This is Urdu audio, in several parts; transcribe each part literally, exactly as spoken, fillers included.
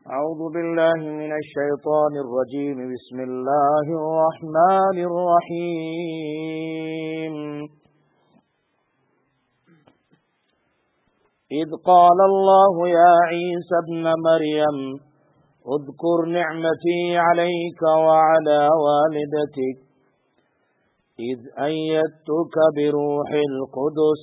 أعوذ بالله من الشيطان الرجيم بسم الله الرحمن الرحيم إذ قال الله يا عيسى ابن مريم اذكر نعمتي عليك وعلى والدتك إذ أيدتك بروح القدس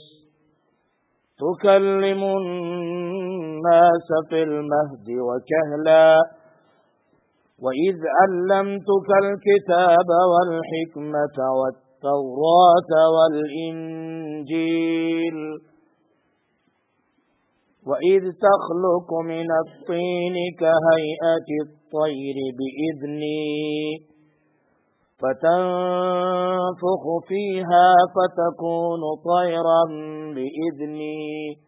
تكلم الناس في المهد وكهلا وإذ علمتك الكتاب والحكمة والتوراة والإنجيل وإذ تخلق من الطين كهيئة الطير بإذني فتنفخ فيها فتكون طيرا بإذني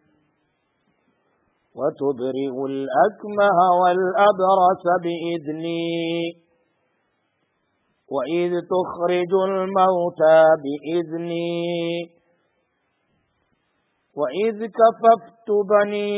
وتبرئ الأكمه والأبرص بإذني وإذ تخرج الموتى بإذني وإذ كففت بني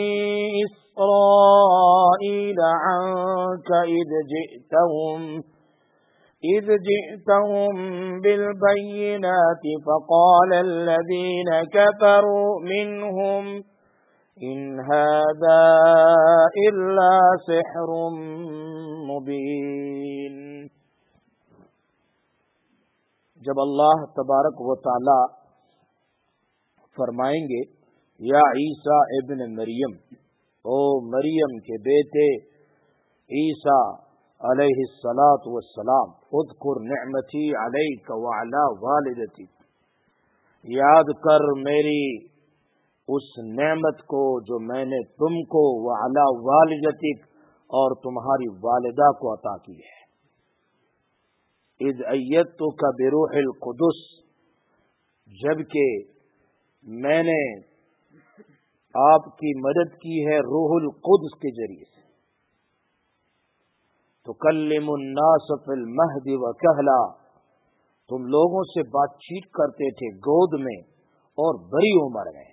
إسرائيل عنك إذ جئتهم إذ جئتهم بالبينات فقال الذين كفروا منهم إن هذا إلا سحر مبين۔ جب اللہ تبارک و تعالی فرمائیں گے یا عیسیٰ ابن مریم، او مریم کے بیٹے عیسیٰ علیہ الصلاۃ والسلام، اذکر نعمتی علیک وعلی والدتک، یاد کر میری اس نعمت کو جو میں نے تم کو وعلی والدتک اور تمہاری والدہ کو عطا کی ہے۔ اذ ایدتک بروح القدس، جبکہ میں نے آپ کی مدد کی ہے روح القدس کے ذریعے سے۔ تکلم الناس فی المہد وکہلا، تم لوگوں سے بات چیت کرتے تھے گود میں اور بڑی عمر میں۔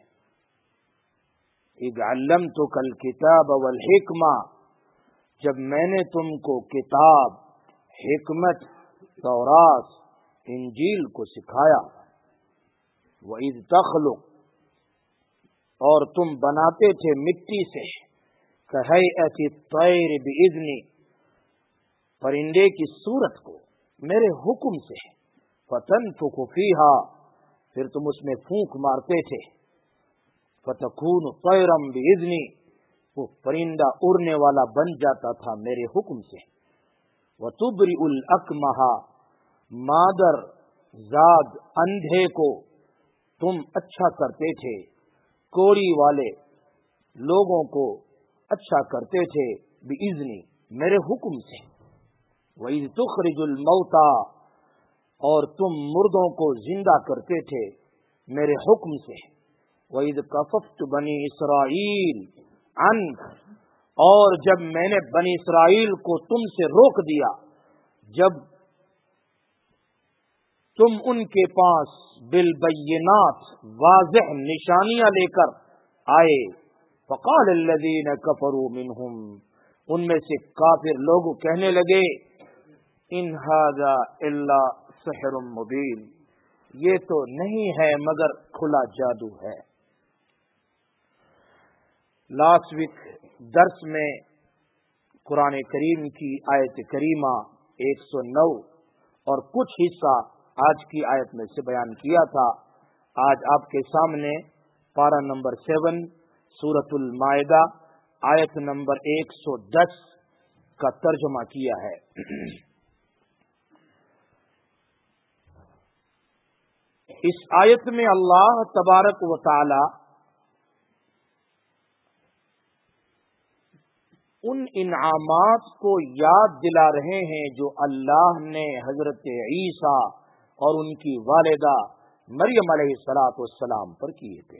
اذ علمتک الکتاب والحکمہ، جب میں نے تم کو کتاب، حکمت، تورات، انجیل کو سکھایا۔ وَإِذْ تَخْلُقُ، اور تم بناتے تھے مٹی سے، كَهَيْئَةِ الطَّيْرِ بِإِذْنِ، پرندے کی صورت کو میرے حکم سے، فَتَنْفُخُ فِيهَا، پھر تم اس میں پھونک مارتے تھے، فَتَكُونُ طَيْرًا بِإِذْنِ، وہ پرندہ اڑنے والا بن جاتا تھا میرے حکم سے۔ وَتُبْرِئُ الْأَكْمَحَ، مادر زاد اندھے کو تم اچھا کرتے تھے، کوڑی والے لوگوں کو اچھا کرتے تھے، بِإِذْنِ، میرے حکم سے۔ وَإِذْ تُخْرِجُ الْمَوْتَى، اور تم مردوں کو زندہ کرتے تھے میرے حکم سے۔ وَإِذْ كَفَفْتُ بَنِي إِسْرَائِيلَ عَنْكَ، اور جب میں نے بنی اسرائیل کو تم سے روک دیا، جب تم ان کے پاس بالبینات واضح نشانیاں لے کر آئے۔ فقال الذین کفروا منہم، ان میں سے کافر لوگ کہنے لگے، ان ھذا الا سحر مبین، یہ تو نہیں ہے مگر کھلا جادو ہے۔ لاسٹ ویک درس میں قرآن کریم کی آیت کریمہ ایک سو نو اور کچھ حصہ آج کی آیت میں سے بیان کیا تھا۔ آج آپ کے سامنے پارہ نمبر سیون سورۃ المائدہ آیت نمبر ایک سو دس کا ترجمہ کیا ہے۔ اس آیت میں اللہ تبارک و تعالی ان انعامات کو یاد دلا رہے ہیں جو اللہ نے حضرت عیسیٰ اور ان کی والدہ مریم علیہ الصلاۃ والسلام پر کیے تھے۔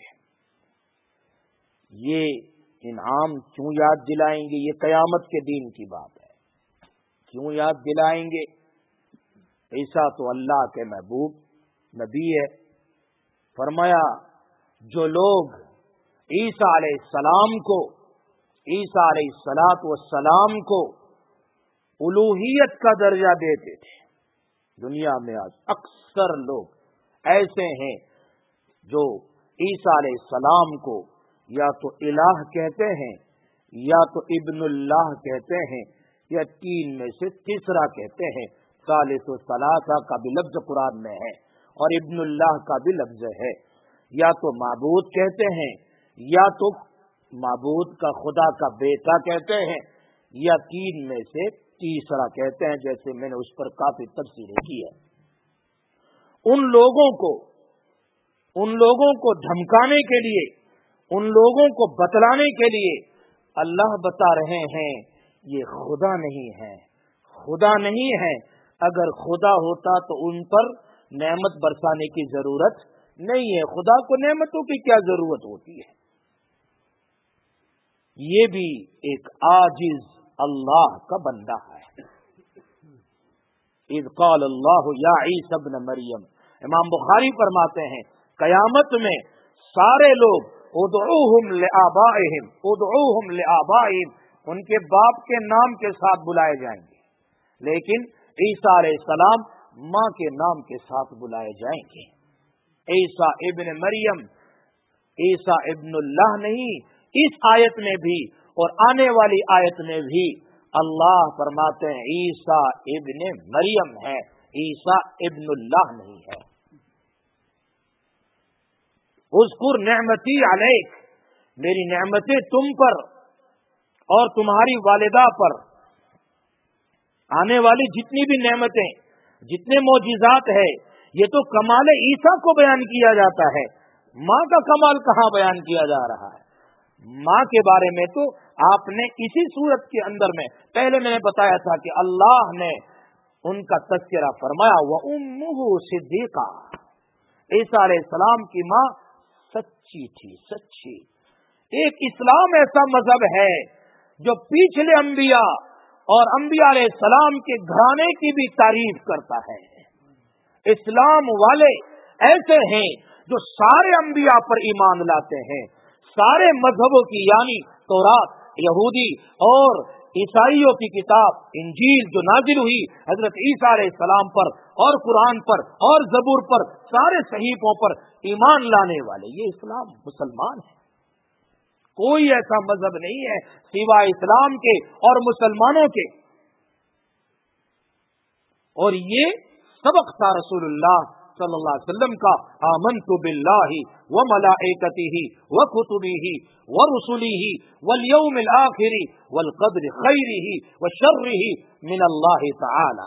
یہ انعام کیوں یاد دلائیں گے؟ یہ قیامت کے دین کی بات ہے۔ کیوں یاد دلائیں گے؟ عیسیٰ تو اللہ کے محبوب نبی ہے۔ فرمایا جو لوگ عیسیٰ علیہ السلام کو عیسیٰ علیہ الصلوۃ والسلام کو الوہیت کا درجہ دیتے تھے۔ دنیا میں آج اکثر لوگ ایسے ہیں جو عیسیٰ علیہ السلام کو یا تو الہ کہتے ہیں یا تو ابن اللہ کہتے ہیں یا تین میں سے تیسرا کہتے ہیں۔ ثالث و ثلاثہ کا بھی لفظ قرآن میں ہے اور ابن اللہ کا بھی لفظ ہے۔ یا تو معبود کہتے ہیں یا تو معبود کا خدا کا بیٹا کہتے ہیں یا تین میں سے تیسرا کہتے ہیں، جیسے میں نے اس پر کافی تفصیلیں کی ہے۔ ان لوگوں کو ان لوگوں کو دھمکانے کے لیے، ان لوگوں کو بتلانے کے لیے اللہ بتا رہے ہیں یہ خدا نہیں ہے، خدا نہیں ہے۔ اگر خدا ہوتا تو ان پر نعمت برسانے کی ضرورت نہیں ہے، خدا کو نعمتوں کی کیا ضرورت ہوتی ہے؟ یہ بھی ایک عاجز اللہ کا بندہ ہے۔ اذ قال اللہ یا عیسی ابن مریم، امام بخاری فرماتے ہیں قیامت میں سارے لوگ ادعوہم لآبائہم ادعوہم لآبائہم ان کے باپ کے نام کے ساتھ بلائے جائیں گے، لیکن عیسیٰ علیہ السلام ماں کے نام کے ساتھ بلائے جائیں گے۔ عیسیٰ ابن مریم، عیسیٰ ابن اللہ نہیں۔ اس آیت میں بھی اور آنے والی آیت میں بھی اللہ فرماتے ہیں عیسیٰ ابن مریم ہے، عیسیٰ ابن اللہ نہیں ہے۔ اذکر نعمتی علیک، میری نعمتیں تم پر اور تمہاری والدہ پر، آنے والی جتنی بھی نعمتیں، جتنے معجزات ہے، یہ تو کمال عیسیٰ کو بیان کیا جاتا ہے، ماں کا کمال کہاں بیان کیا جا رہا ہے؟ ماں کے بارے میں تو آپ نے اسی صورت کے اندر میں پہلے میں نے بتایا تھا کہ اللہ نے ان کا تذکرہ فرمایا وَأُمُّهُ صِدِّيقَةٌ، عیسیٰ علیہ السلام کی ماں سچی تھی، سچی۔ ایک اسلام ایسا مذہب ہے جو پچھلے انبیاء اور انبیاء علیہ السلام کے گھرانے کی بھی تعریف کرتا ہے۔ اسلام والے ایسے ہیں جو سارے انبیاء پر ایمان لاتے ہیں، سارے مذہبوں کی یعنی تورات، یہودی اور عیسائیوں کی کتاب انجیل جو نازل ہوئی حضرت عیسیٰ علیہ السلام پر اور قرآن پر اور زبور پر، سارے صحیفوں پر ایمان لانے والے، یہ اسلام مسلمان ہے۔ کوئی ایسا مذہب نہیں ہے سوائے اسلام کے اور مسلمانوں کے۔ اور یہ سبق تھا رسول اللہ صلی اللہ علیہ وسلم کا، آمنت باللہ وملائکتہ وکتبہ ورسلہ والیوم الآخر والقدر خیرہ وشرہ من اللہ تعالی۔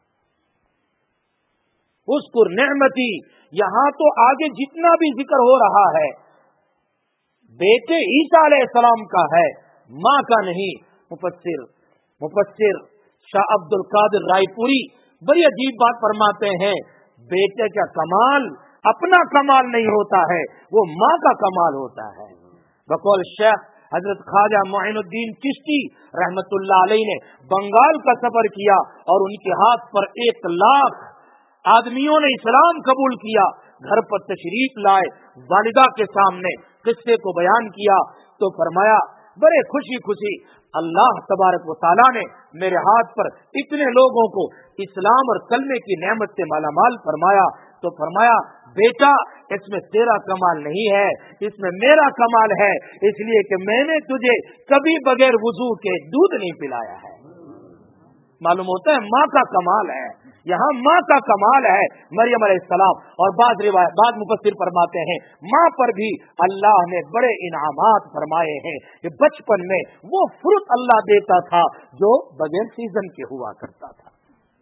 اذکر نعمتی، یہاں تو آگے جتنا بھی ذکر ہو رہا ہے بیٹے عیسیٰ علیہ السلام کا ہے، ماں کا نہیں۔ مفسر مفسر شاہ عبد القادر رائے پوری بڑی عجیب بات فرماتے ہیں، بیٹے کا کمال اپنا کمال نہیں ہوتا ہے، وہ ماں کا کمال ہوتا ہے۔ بقول شیخ حضرت خواجہ معین الدین چشتی رحمت اللہ علیہ نے بنگال کا سفر کیا اور ان کے ہاتھ پر ایک لاکھ آدمیوں نے اسلام قبول کیا، گھر پر تشریف لائے، والدہ کے سامنے قصے کو بیان کیا تو فرمایا بڑے خوشی خوشی اللہ تبارک و تعالیٰ نے میرے ہاتھ پر اتنے لوگوں کو اسلام اور کلمے کی نعمت سے مالا مال فرمایا، تو فرمایا بیٹا اس میں تیرا کمال نہیں ہے، اس میں میرا کمال ہے، اس لیے کہ میں نے تجھے کبھی بغیر وضو کے دودھ نہیں پلایا ہے۔ معلوم ہوتا ہے ماں کا کمال ہے، یہاں ماں کا کمال ہے۔ مریم علیہ السلام اور بعض روایت بعض مفسر فرماتے ہیں ماں پر بھی اللہ نے بڑے انعامات فرمائے ہیں کہ بچپن میں وہ فروٹ اللہ دیتا تھا جو بغیر سیزن کے ہوا کرتا تھا۔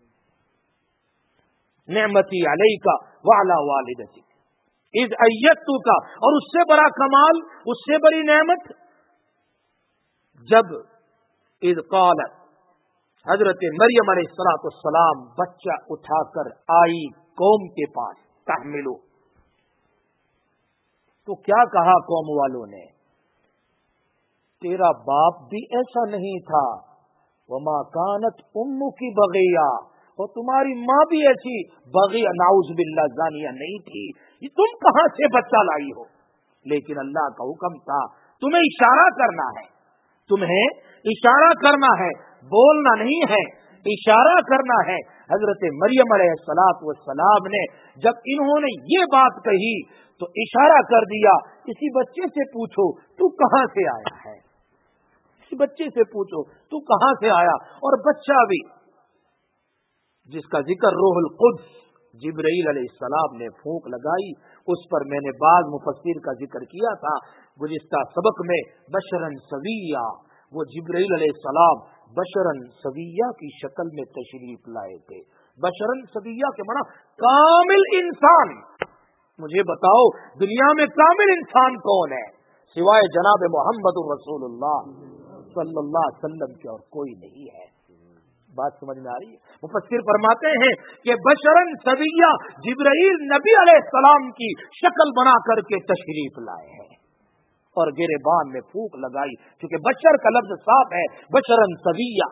نعمتی علیکا وعلی والدتک اذ ایدتک، اور اس سے بڑا کمال، اس سے بڑی نعمت جب اذ قالت حضرت مریم علیہ الصلوۃ والسلام بچہ اٹھا کر آئی قوم کے پاس تحملو، تو کیا کہا قوم والوں نے؟ تیرا باپ بھی ایسا نہیں تھا، وما کانت امک بغیہ، اور تمہاری ماں بھی ایسی بغیہ نعوذ باللہ زانیہ نہیں تھی، یہ تم کہاں سے بچہ لائی ہو؟ لیکن اللہ کا حکم تھا تمہیں اشارہ کرنا ہے، तुम्हें इशारा करना है, बोलना नहीं है, इशारा करना है। हजरत मरियम अलैहिस्सलाम ने जब इन्होंने ये बात कही तो इशारा कर दिया, किसी बच्चे से पूछो तू कहाँ से आया है, किसी बच्चे से पूछो तू कहाँ से आया। और बच्चा भी जिसका जिक्र रूहुल कुद्स जिब्रील अलैहिस्सलाम ने फूंक लगाई, उस पर मैंने बाज मुफस्सिर का जिक्र किया था गुज़िश्ता सबक में। बशरन सविया, वो जिब्रील अलैहिस्सलाम बशरन सविया की शक्ल में तशरीफ लाए थे। बशरन सविया के माना कामिल इंसान। मुझे बताओ दुनिया में कामिल इंसान कौन है सिवाय जनाब मोहम्मद रसूलुल्लाह सल्लल्लाहु अलैहि वसल्लम के और कोई नहीं है। बात समझ में आ रही है। मुफस्सिर फरमाते हैं कि बशरन सविया जिब्रील नबी अलैहिस्सलाम की शक्ल बना करके तशरीफ लाए हैं और गिरेबान में फूंक लगाई, क्योंकि बशर का लफ्ज साफ है, बशरन सविया।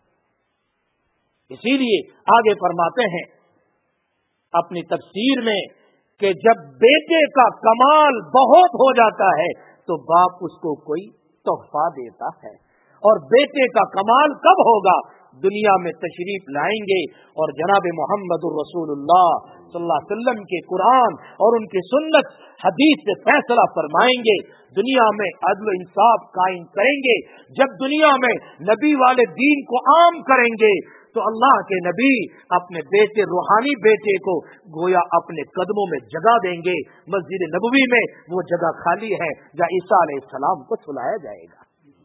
इसीलिए आगे फरमाते हैं अपनी तफसीर में कि जब बेटे का कमाल बहुत हो जाता है तो बाप उसको कोई तोहफा देता है। और बेटे का कमाल कब होगा? दुनिया में तशरीफ लाएंगे और जनाब मोहम्मदुर रसूलुल्लाह सल्लल्लाहु अलैहि वसल्लम के कुरान और उनकी सुन्नत हदीस से फैसला फरमाएंगे। दुनिया में अदल इंसाफ कायम करेंगे। जब दुनिया में नबी वाले दीन को आम करेंगे तो अल्लाह के नबी अपने बेटे रूहानी बेटे को गोया अपने कदमों में जगह देंगे। मस्जिद नबवी में वो जगह खाली है जहाँ ईसा अलैहिस्सलाम को सुलाया जाएगा।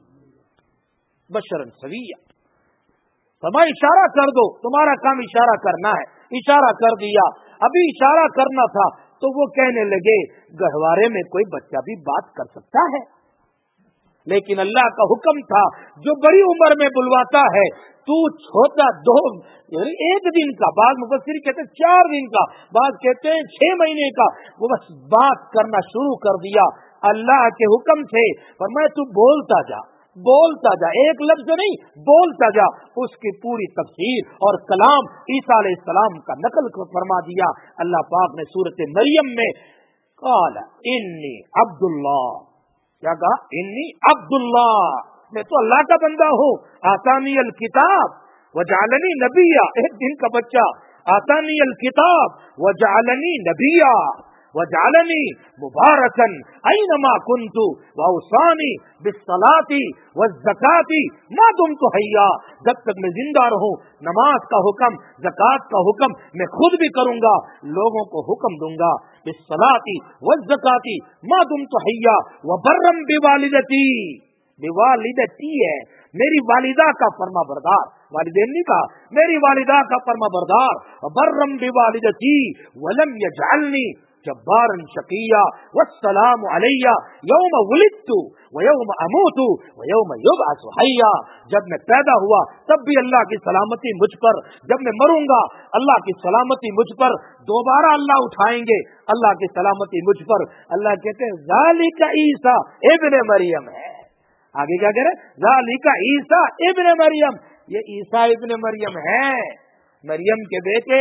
बशरन सविया, तुम्हारा इशारा कर दो, तुम्हारा काम इशारा करना है। इशारा कर दिया। अभी इशारा करना था तो वो कहने लगे गहवारे में कोई बच्चा भी बात कर सकता है, लेकिन अल्लाह का हुक्म था जो बड़ी उम्र में बुलवाता है तू छोटा दो एक दिन का, बाद मुफस्सिर कहते हैं चार दिन का, बाद कहते हैं छह महीने का, वो बस बात करना शुरू कर दिया अल्लाह के हुक्म से। पर मैं तू बोलता जा बोलता जा, एक लफ्ज नहीं बोलता जा। उसकी पूरी तफसीर और कलाम ईसा अलैहिस्सलाम का नकल फरमा दिया अल्लाह पाक ने सूरत मरियम में। काला इन्नी अब्दुल्लाह, क्या कहा? इन्नी अब्दुल्लाह, मैं तो अल्लाह का बंदा हूँ। आतानी अल किताब वजालनी नबिया, एक दिन का बच्चा। आतानी अल किताब वजालनी नबिया वजालनी मुबारकन ऐनमा कुन्तु वौसानी बिस्सलाती वज़्ज़काती मा दुम्तु हय्या, जब तक मैं जिंदा रहूं नमाज का हुक्म, ज़कात का हुक्म मैं खुद भी करूंगा, लोगों को हुक्म दूंगा। बिस्सलाती वज़्ज़काती मा दुम्तु हय्या व बर्रम बिवालिदती, बिवालिदती है मेरी वालिदा का फर्मा बरदार, वालिदैन नहीं कहा, मेरी वालिदा का फर्मा बरदार। बर्रम बिवालिदती वलम यजअलनी जब्बारन शकिया वस्सलामु अलैया यौम वुलिदतु व यौम अमूतु व यौम युबअसु हय्या, जब मैं पैदा हुआ तब भी अल्लाह की सलामती मुझ पर, जब मैं मरूंगा अल्लाह की सलामती मुझ पर, दोबारा अल्लाह उठाएंगे अल्लाह की सलामती मुझ पर। अल्लाह कहते हैं ज़ालिका ईसा इब्न मरियम है। आगे क्या कह रहे? ज़ालिका ईसा इब्न मरियम, ये ईसा इब्न मरियम है, मरियम के बेटे।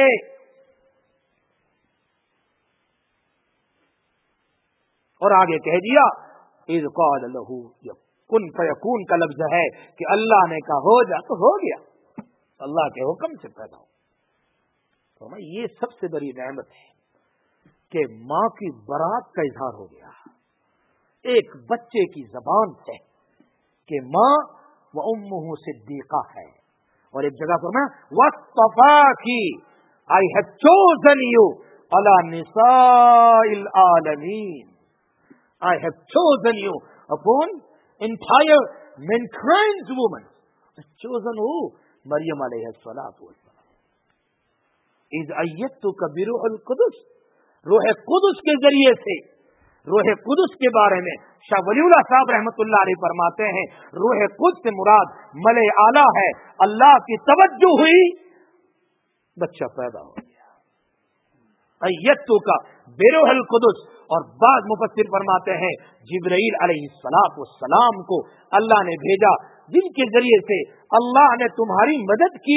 और आगे कह दिया इज़ क़ाल लहू कुन फयकून का लफ्ज है कि अल्लाह ने कहा हो जा तो हो गया, अल्लाह के हुक्म से पैदा हो। तो ये सबसे बड़ी नेमत है कि माँ की बरात का इजहार हो गया एक बच्चे की जबान से कि माँ व उम्मुहु सिद्दीक़ा है। और एक जगह पर मैं वस्तफाकी, आई हैव चोजन यू अला निसाइल आलमीन, I have chosen you upon entire mankind's women. Chosen who? Maryam alayhi salatu wassalam. Iz ayyatuka bi ruhul qudus, रूह कुदस के जरिए से। रूह कुदस के बारे में शाह वलीउल्लाह साहब रहमतुल्लाह अलैह फरमाते हैं रूह कुदस से मुराद मले आला है। अल्लाह की तवज्जो हुई, बच्चा पैदा हो गया। अय्यतुका बिरूहुल कुदस। और बाद मुफस्सिर फरमाते हैं जिब्रील अलैहिस्सलातु वस्सलाम को अल्लाह ने भेजा जिनके जरिए से अल्लाह ने तुम्हारी मदद की।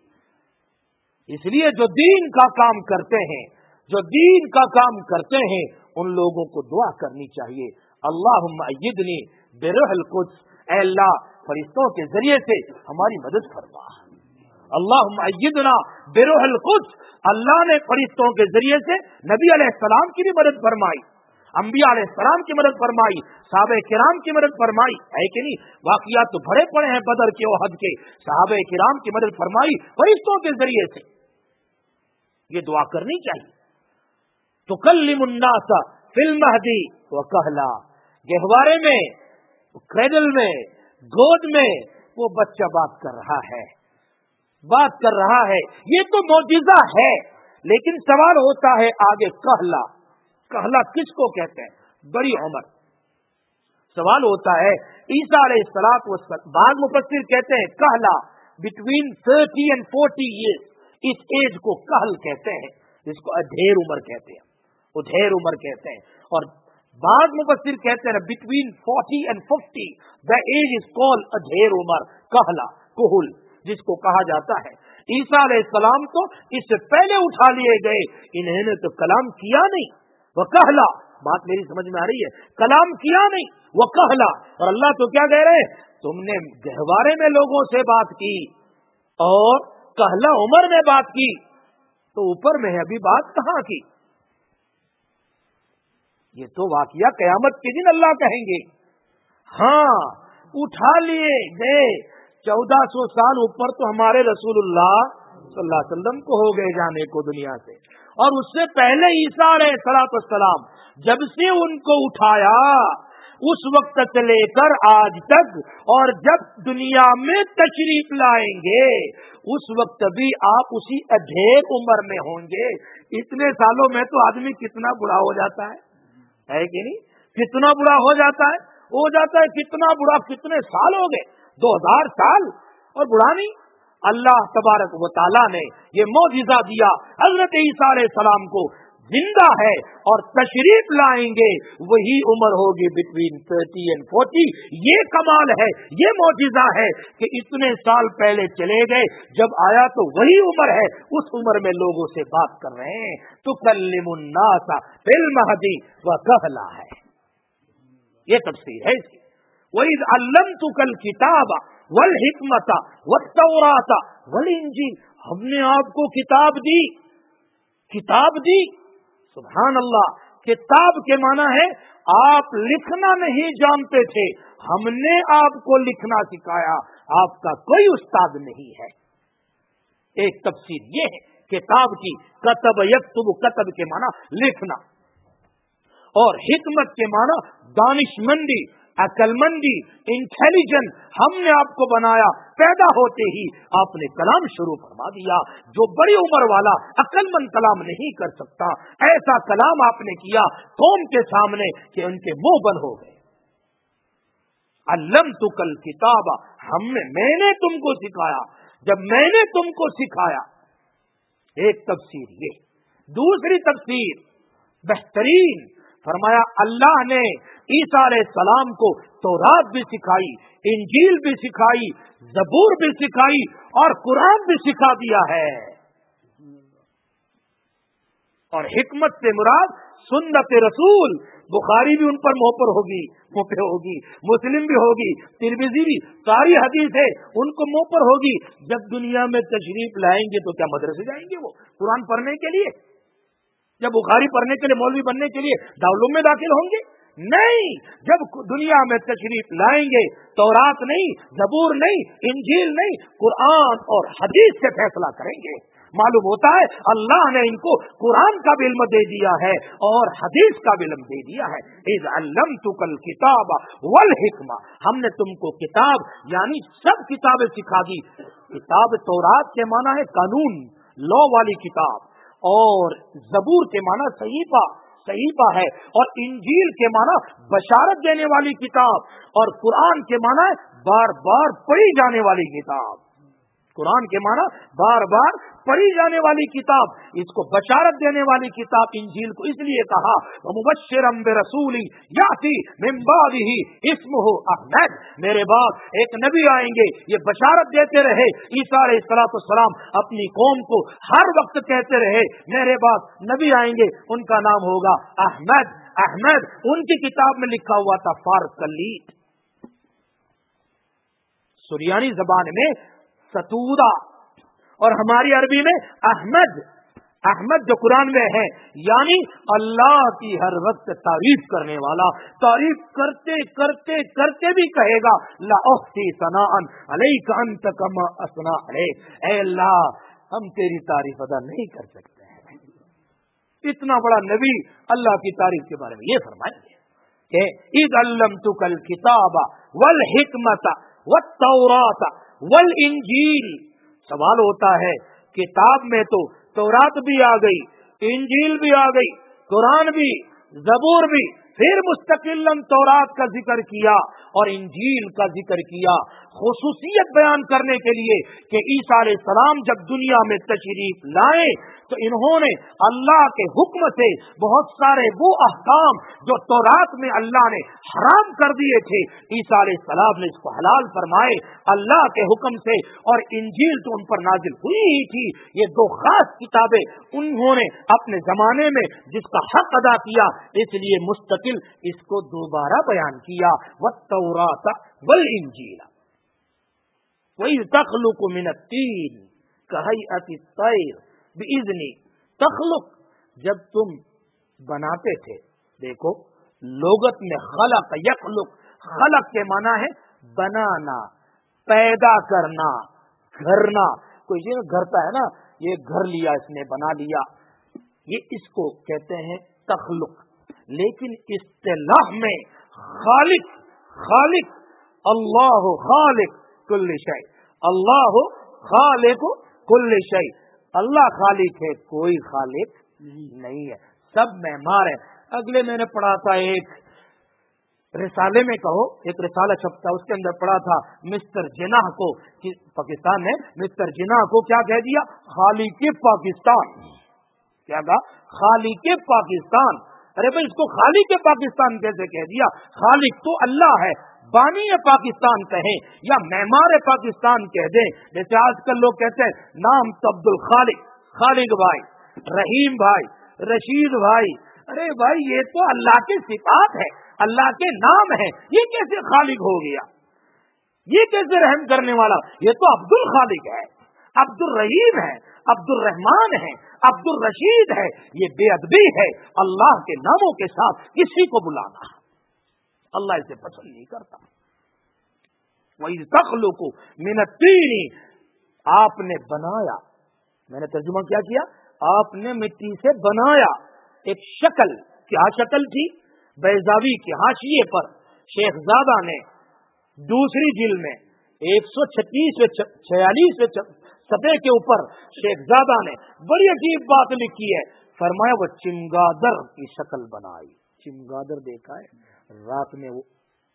इसलिए जो दीन का काम करते हैं जो दीन का काम करते हैं उन लोगों को दुआ करनी चाहिए, अल्लाहुम्मा अय्यिदनी बिरूहुल कुद्स, اے اللہ فرشتوں کے ذریعے سے ہماری مدد فرما. اللہم ایدنا بروح القدس. اللہ نے فرشتوں کے ذریعے سے نبی علیہ السلام کی بھی مدد فرمائی, انبیاء علیہ السلام کی مدد فرمائی, صحابہ کرام کی مدد فرمائی, ہے کہ نہیں؟ واقعات تو بھرے پڑے ہیں بدر کے, احد کے. صحابہ کرام کی مدد فرمائی فرشتوں کے ذریعے سے. یہ دعا کرنی چاہیے. تکلم الناس فی المہدی وکہلا. گہوارے میں, کریڈل میں, گود میں وہ بچہ بات کر رہا ہے, بات کر رہا ہے. یہ تو معجزہ ہے, لیکن سوال ہوتا ہے آگے کہلا. کہلا کس کو کہتے ہیں؟ بڑی عمر. سوال ہوتا ہے عیسیٰ علیہ الصلوۃ والسلام, بعض مفسر کہتے ہیں کہلا between thirty and forty years. اس ایج کو کہل کہتے ہیں, جس کو ادھیر عمر کہتے ہیں, ادھیر عمر کہتے ہیں. اور بعض مفسر کہتے ہیں between forty and fifty, the age is called ادھیر عمر, کہلا, کہل جس کو کہا جاتا ہے. عیسیٰ علیہ السلام تو اس سے پہلے اٹھا لیے گئے, انہوں نے تو کلام کیا نہیں. وہ کہلا, بات میری سمجھ میں آ رہی ہے, کلام کیا نہیں, وہ کہلا. اور اللہ تو کیا کہہ رہے ہیں, تم نے گہوارے میں لوگوں سے بات کی اور کہلا عمر میں بات کی, تو اوپر میں ابھی بات کہاں کی؟ یہ تو واقعہ قیامت کے دن اللہ کہیں گے. ہاں اٹھا لیے گئے, چودہ سو سال اوپر تو ہمارے رسول اللہ صلی اللہ علیہ وسلم کو ہو گئے جانے کو دنیا سے. اور اس سے پہلے عیسیٰ علیہ الصلوۃ والسلام جب سے ان کو اٹھایا اس وقت سے لے کر آج تک, اور جب دنیا میں تشریف لائیں گے اس وقت بھی آپ اسی ادھیر عمر میں ہوں گے. اتنے سالوں میں تو آدمی کتنا بڑا ہو جاتا ہے, ہے کہ نہیں؟ کتنا بڑا ہو جاتا ہے, ہو جاتا ہے کتنا بڑا. کتنے سال ہو گئے, دو ہزار سال, اور بڑھا نہیں. اللہ تبارک و تعالیٰ نے یہ معجزہ دیا حضرت عیسیٰ علیہ السلام کو, زندہ ہے اور تشریف لائیں گے وہی عمر ہوگی بٹوین تھرٹی اینڈ فورٹی. یہ کمال ہے, یہ معجزہ ہے کہ اتنے سال پہلے چلے گئے, جب آیا تو وہی عمر ہے, اس عمر میں لوگوں سے بات کر رہے ہیں. تکلم الناس فی المہدی وکہلا ہے, یہ تفسیر ہے اس کی. وَإِذْ عَلَّمْتُكَ الْكِتَابَ وَالْحِکْمَةَ وَالتَّوْرَاةَ وَالْإِنْجِیلَ. ہم نے آپ کو کتاب دی, کتاب دی. سبحان اللہ. کتاب کے معنی ہے آپ لکھنا نہیں جانتے تھے, ہم نے آپ کو لکھنا سکھایا, آپ کا کوئی استاد نہیں ہے. ایک تفسیر یہ ہے کتاب کی, کتب یکتب, کتب کے معنی لکھنا, اور حکمت کے معنی دانش مندی, عقل مندی, انٹیلیجنٹ. ہم نے آپ کو بنایا, پیدا ہوتے ہی آپ نے کلام شروع فرما دیا. جو بڑی عمر والا عقل مند کلام نہیں کر سکتا, ایسا کلام آپ نے کیا قوم کے سامنے کہ ان کے منہ بند ہو گئے. علمتک الکتاب, ہم نے, میں نے تم کو سکھایا. جب میں نے تم کو سکھایا, ایک تفسیر یہ. دوسری تفسیر بہترین, فرمایا اللہ نے عیسیٰ علیہ السلام کو تورات بھی سکھائی, انجیل بھی سکھائی, زبور بھی سکھائی, اور قرآن بھی سکھا دیا ہے. اور حکمت سے مراد سنت رسول. بخاری بھی ان پر منہ پر ہوگی, منہ پہ ہوگی, مسلم بھی ہوگی, ترمذی بھی, ساری حدیث ہے ان کو منہ پر ہوگی. جب دنیا میں تشریف لائیں گے تو کیا مدرسے جائیں گے وہ قرآن پڑھنے کے لیے؟ جب بخاری پڑھنے کے لیے, مولوی بننے کے لیے دارالعلوم میں داخل ہوں گے؟ نہیں. جب دنیا میں تشریف لائیں گے تورات نہیں, زبور نہیں, انجیل نہیں, قرآن اور حدیث سے فیصلہ کریں گے. معلوم ہوتا ہے اللہ نے ان کو قرآن کا بھی علم دے دیا ہے اور حدیث کا بھی علم دے دیا ہے. اذ علمتک الکتاب والحکمہ, ہم نے تم کو کتاب یعنی سب کتابیں سکھا دی. کتاب تورات کے معنی ہے قانون, لا والی کتاب, اور زبور کے معنی صحیفہ, صحیفہ ہے, اور انجیل کے معنی بشارت دینے والی کتاب, اور قرآن کے معنی بار بار پڑھی جانے والی کتاب. قرآن کے معنی بار بار پڑھی جانے والی کتاب, اس کو بشارت دینے والی کتاب انجیل کو اس لیے کہا وَمُبَشِّرًا بِرَسُولٍ يَأْتِي مِن بَعْدِهِ اسْمُهُ احمد. میرے بعد ایک نبی آئیں گے, یہ بشارت دیتے رہے. عیسیٰ علیہ السلام اپنی قوم کو ہر وقت کہتے رہے میرے بعد نبی آئیں گے, ان کا نام ہوگا احمد. احمد ان کی کتاب میں لکھا ہوا تھا فارس کا لیڈ. सुरियानी जबान में सतूदा और हमारी अरबी में अहमद। अहमद जो कुरान में है यानी अल्लाह की हर वक्त तारीफ करने वाला, तारीफ करते करते करते भी कहेगा ला उहसी सनाअन अलैका अंत कमा असना अलैक, ऐ अल्लाह हम तेरी तारीफ अदा नहीं कर सकते हैं। इतना बड़ा नबी अल्लाह की तारीफ के बारे में ये फरमाएंगे कि इद अल्लमतुकल किताबा वल हिकमता वत तौरात वल इंजील। सवाल होता है किताब में तो तौरात भी आ गई, इंजील भी आ गई, कुरान भी, जबूर भी, फिर मुस्तकिलन तौरात का जिक्र किया और इंजील का जिक्र किया, खुसूसियत बयान करने के लिए कि ईसा अलैहिस्सलाम जब दुनिया में तशरीफ लाए तो इन्होंने अल्लाह के हुक्म से बहुत सारे वो अहकाम जो तौरात में अल्लाह ने हराम कर दिए थे, ईसा अलैहिस्सलाम ने इसको हलाल फरमाए अल्लाह के हुक्म से, और इंजील तो उन पर नाजिल हुई ही थी। ये दो खास किताबें उन्होंने अपने जमाने में जिसका हक अदा किया, इसलिए मुस्तकिल इसको दोबारा बयान किया, वत्तौरात वल इंजील। वही तख्लुकु मिनत्तीन कहैअति तैर बिइज़्नी। तख्लुक जब तुम बनाते थे, देखो लोगत में खलक यखलुक, खलक के माना है बनाना, पैदा करना, घरना। कोई ये घरता है ना, ये घर लिया इसने, बना लिया, ये इसको कहते हैं तख्लुक। लेकिन इस्तिलाह में खालिक, खालिक अल्लाह खालिक कुल्ल शै, अल्लाह खालिक कुल्ल शै। अल्लाह खालिक है, कोई खालिक नहीं है, सब मेहमान है। अगले मैंने पढ़ा था एक रिसाले में, कहो एक रिसाला छपता, उसके अंदर पढ़ा था मिस्टर जिनाह को, कि पाकिस्तान ने मिस्टर जिनाह को क्या कह दिया, खालिक पाकिस्तान। क्या कहा, खालिक पाकिस्तान। अरे भाई इसको खालिक पाकिस्तान कैसे कह दिया? खालिक तो अल्लाह है, बानी पाकिस्तान कहें या मेमार पाकिस्तान कह दें। जैसे आजकल लोग कहते हैं नाम तो अब्दुल खालिक, खालिक भाई, रहीम भाई, रशीद भाई। अरे भाई ये तो अल्लाह के सिफात है, अल्लाह के नाम है, ये कैसे खालिक हो गया? ये कैसे रहम करने वाला? ये तो अब्दुल खालिक है, अब्दुल रहीम है, अब्दुल रहमान है, अब्दुल रशीद है। ये बेअदबी है अल्लाह के नामों के साथ किसी को बुलाना, अल्लाह इसे पसंद नहीं करता। वही तख्लुकु मिनत्तीनी, आपने बनाया, मैंने तर्जुमा क्या किया, आपने मिट्टी से बनाया एक शक्ल। क्या शक्ल थी? बैजावी के हाशिए पर शेखजादा ने दूसरी जिल्द में एक सौ छत्तीस छियालीस सतह के ऊपर शेखजादा ने बड़ी अजीब बात लिखी है, फरमाया वो चिमगादर की शक्ल बनाई। चिमगादर देखा है रात में? वो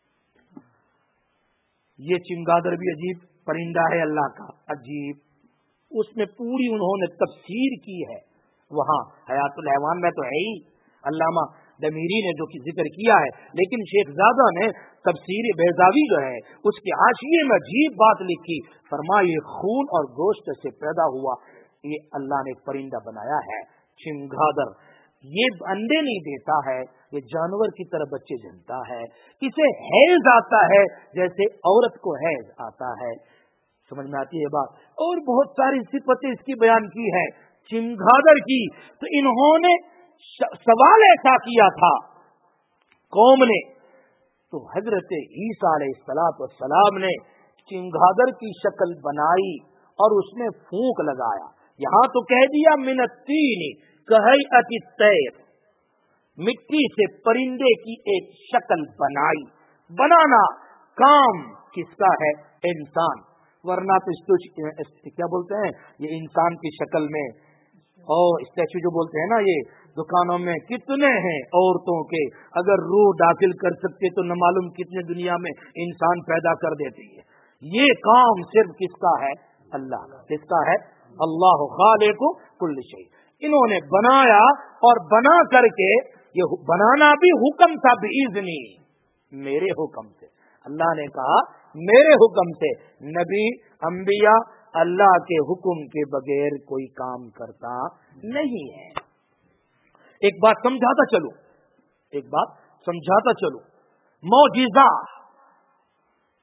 ये चिमगादर भी अजीब परिंदा है अल्लाह का, अजीब। उसमें पूरी उन्होंने तफसीर की है, वहां हयातुल हैवान में तो है ही, अल्लामा दमीरी ने जो जिक्र किया है, लेकिन शेखजादा ने तफसीर बैजावी जो है उसके हाशिए में अजीब बात लिखी, फरमाया ये खून और गोश्त से पैदा हुआ, ये अल्लाह ने परिंदा बनाया है चिमगादर। ये अंडे नहीं देता है, ये जानवर की तरह बच्चे जनता है, इसे हैज आता है जैसे औरत को हैज आता है। समझ में आती है बात? और बहुत सारी सिफतें इसकी बयान की है चिमगादर की। तो इन्होंने सवाल ऐसा किया था कौम ने, तो हजरत ईसा अलैहिस्सलाम ने चिमगादर की शक्ल बनाई और उसमें फूंक लगाया। यहाँ तो कह दिया मिनत्तीनी कहैअति तैर, मिट्टी से परिंदे की एक शक्ल बनाई। बनाना काम किसका है? इंसान। वरना तो इसको क्या बोलते हैं, ये इंसान की शक्ल में, और स्टैचू जो बोलते हैं ना, ये दुकानों में कितने हैं औरतों के, अगर रूह दाखिल कर सकते तो न मालूम कितने दुनिया में इंसान पैदा कर देती है। ये काम सिर्फ किसका है? अल्लाह का। किसका है? अल्लाह खालिकु कुल्ल शै। इन्होंने बनाया और बना करके, ये बनाना भी हुक्म था बिइज़्नी, मेरे हुक्म से। अल्लाह ने कहा मेरे हुक्म से। नबी अंबिया अल्लाह के हुक्म के बगैर कोई काम करता नहीं है। एक बात समझाता चलूं, एक बात समझाता चलूं, मौजिजा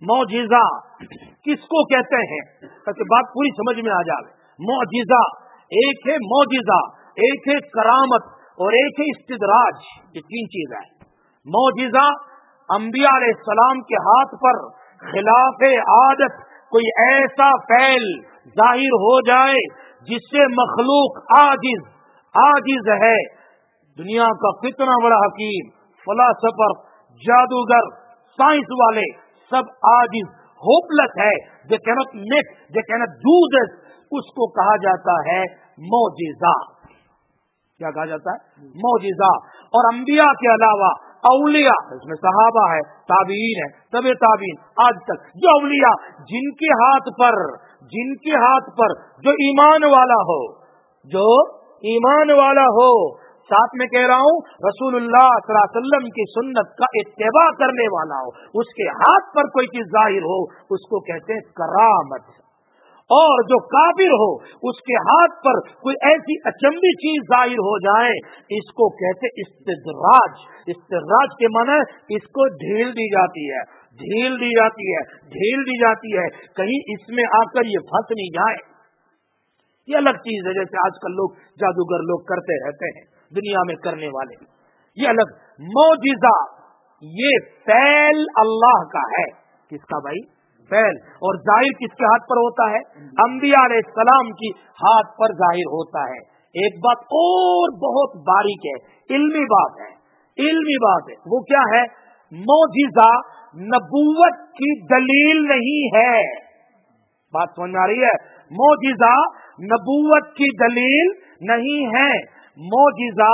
معجزہ کس کو کہتے ہیں تاکہ بات پوری سمجھ میں آ جائے. معجزہ ایک ہے معجزہ، ایک ہے کرامت اور ایک ہے استدراج. یہ تین چیز ہے. معجزہ انبیاء علیہ السلام کے ہاتھ پر خلاف عادت کوئی ایسا فعل ظاہر ہو جائے جس سے مخلوق عاجز عاجز ہے. دنیا کا کتنا بڑا حکیم، فلاسفر، جادوگر، سائنس والے سب عاجز، ہوپلس ہے. they cannot make, they cannot do this. اس کو کہا جاتا ہے معجزہ. کیا کہا جاتا ہے؟ معجزہ. اور انبیاء کے علاوہ اولیاء، اس میں صحابہ ہے، تابعین ہے، تبع تابعین آج تک، جو اولیاء جن کے ہاتھ پر جن کے ہاتھ پر جو ایمان والا ہو جو ایمان والا ہو ساتھ میں کہہ رہا ہوں رسول اللہ صلی اللہ علیہ وسلم کی سنت کا اتباع کرنے والا ہو، اس کے ہاتھ پر کوئی چیز ظاہر ہو، اس کو کہتے ہیں کرامت. اور جو کافر ہو اس کے ہاتھ پر کوئی ایسی اچنبی چیز ظاہر ہو جائے، اس کو کہتے استدراج. استدراج کے معنی اس کو ڈھیل دی جاتی ہے ڈھیل دی جاتی ہے ڈھیل دی جاتی ہے کہیں اس میں آ کر یہ پھنس نہیں جائے. یہ الگ چیز ہے، جیسے آج کل لوگ جادوگر لوگ کرتے رہتے ہیں دنیا میں کرنے والے، یہ الگ. معجزہ یہ فعل اللہ کا ہے. کس کا بھائی؟ فعل. اور ظاہر کس کے ہاتھ پر ہوتا ہے؟ انبیاء علیہ السلام کی ہاتھ پر ظاہر ہوتا ہے. ایک بات اور بہت باریک ہے، علمی بات ہے علمی بات ہے وہ کیا ہے؟ معجزہ نبوت کی دلیل نہیں ہے. بات سمجھ آ رہی ہے؟ معجزہ نبوت کی دلیل نہیں ہے. معجزہ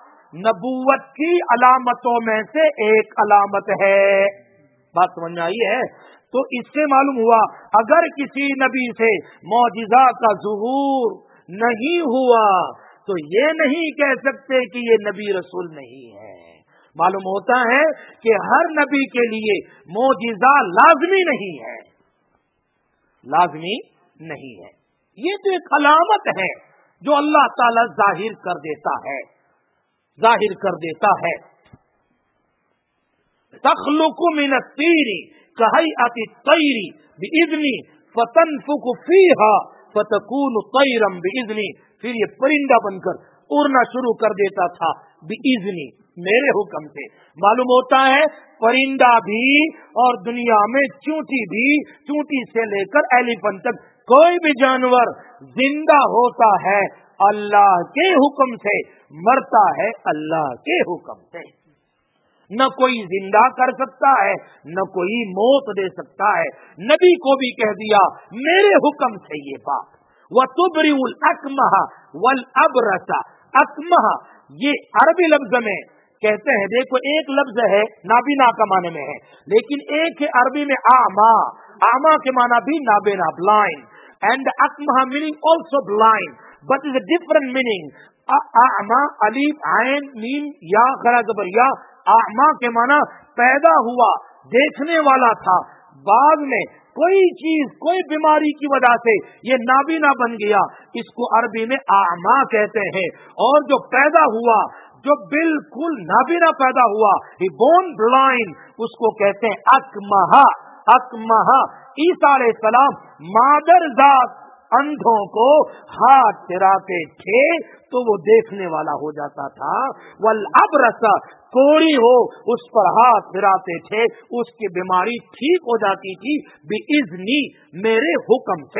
نبوت کی علامتوں میں سے ایک علامت ہے. بات سمجھ آئی ہے؟ تو اس سے معلوم ہوا اگر کسی نبی سے معجزہ کا ظہور نہیں ہوا تو یہ نہیں کہہ سکتے کہ یہ نبی رسول نہیں ہے. معلوم ہوتا ہے کہ ہر نبی کے لیے معجزہ لازمی نہیں ہے لازمی نہیں ہے. یہ تو ایک علامت ہے جو اللہ تعالی ظاہر کر دیتا ہے ظاہر کر دیتا ہے. تخلق من الطیر کہیئۃ الطیر باذنی فتنفخ فیہا فتکون طیرا باذنی. پھر یہ پرندہ بن کر اڑنا شروع کر دیتا تھا باذنی، میرے حکم سے. معلوم ہوتا ہے پرندہ بھی اور دنیا میں چونٹی بھی، چونٹی سے لے کر ایلیفنٹ تک کوئی بھی جانور زندہ ہوتا ہے اللہ کے حکم سے، مرتا ہے اللہ کے حکم سے. نہ کوئی زندہ کر سکتا ہے نہ کوئی موت دے سکتا ہے. نبی کو بھی کہہ دیا میرے حکم سے یہ بات. وَتُبْرِئُ الْأَكْمَحَ وَالْأَبْرَصَ. اکمہ یہ عربی لفظ میں کہتے ہیں، دیکھو ایک لفظ ہے نابینا کا معنی میں ہے، لیکن ایک ہے عربی میں اعما. اعما کے معنی بھی نابینا، بلائنڈ. اینڈ اکمہ meaning also blind but is a different meaning. اعما الف عین میم یا خرا زبر یا. اعما کے معنی پیدا ہوا، دیکھنے والا تھا، بعد میں کوئی چیز کوئی بیماری کی وجہ سے یہ نابینا بن گیا، اس کو عربی میں اعما کہتے ہیں. اور جو پیدا ہوا، جو بالکل نابینا پیدا ہوا، ہی بورن بلائنڈ، اس کو کہتے ہیں اکمہ. اکمہ. عیسیٰ علیہ السلام مادر ذات اندھوں کو ہاتھ پھراتے تھے تو وہ دیکھنے والا ہو جاتا تھا. والابرص کوڑی ہو اس پر ہاتھ پھراتے تھے، اس کی بیماری ٹھیک ہو جاتی تھی باذنی، میرے حکم سے.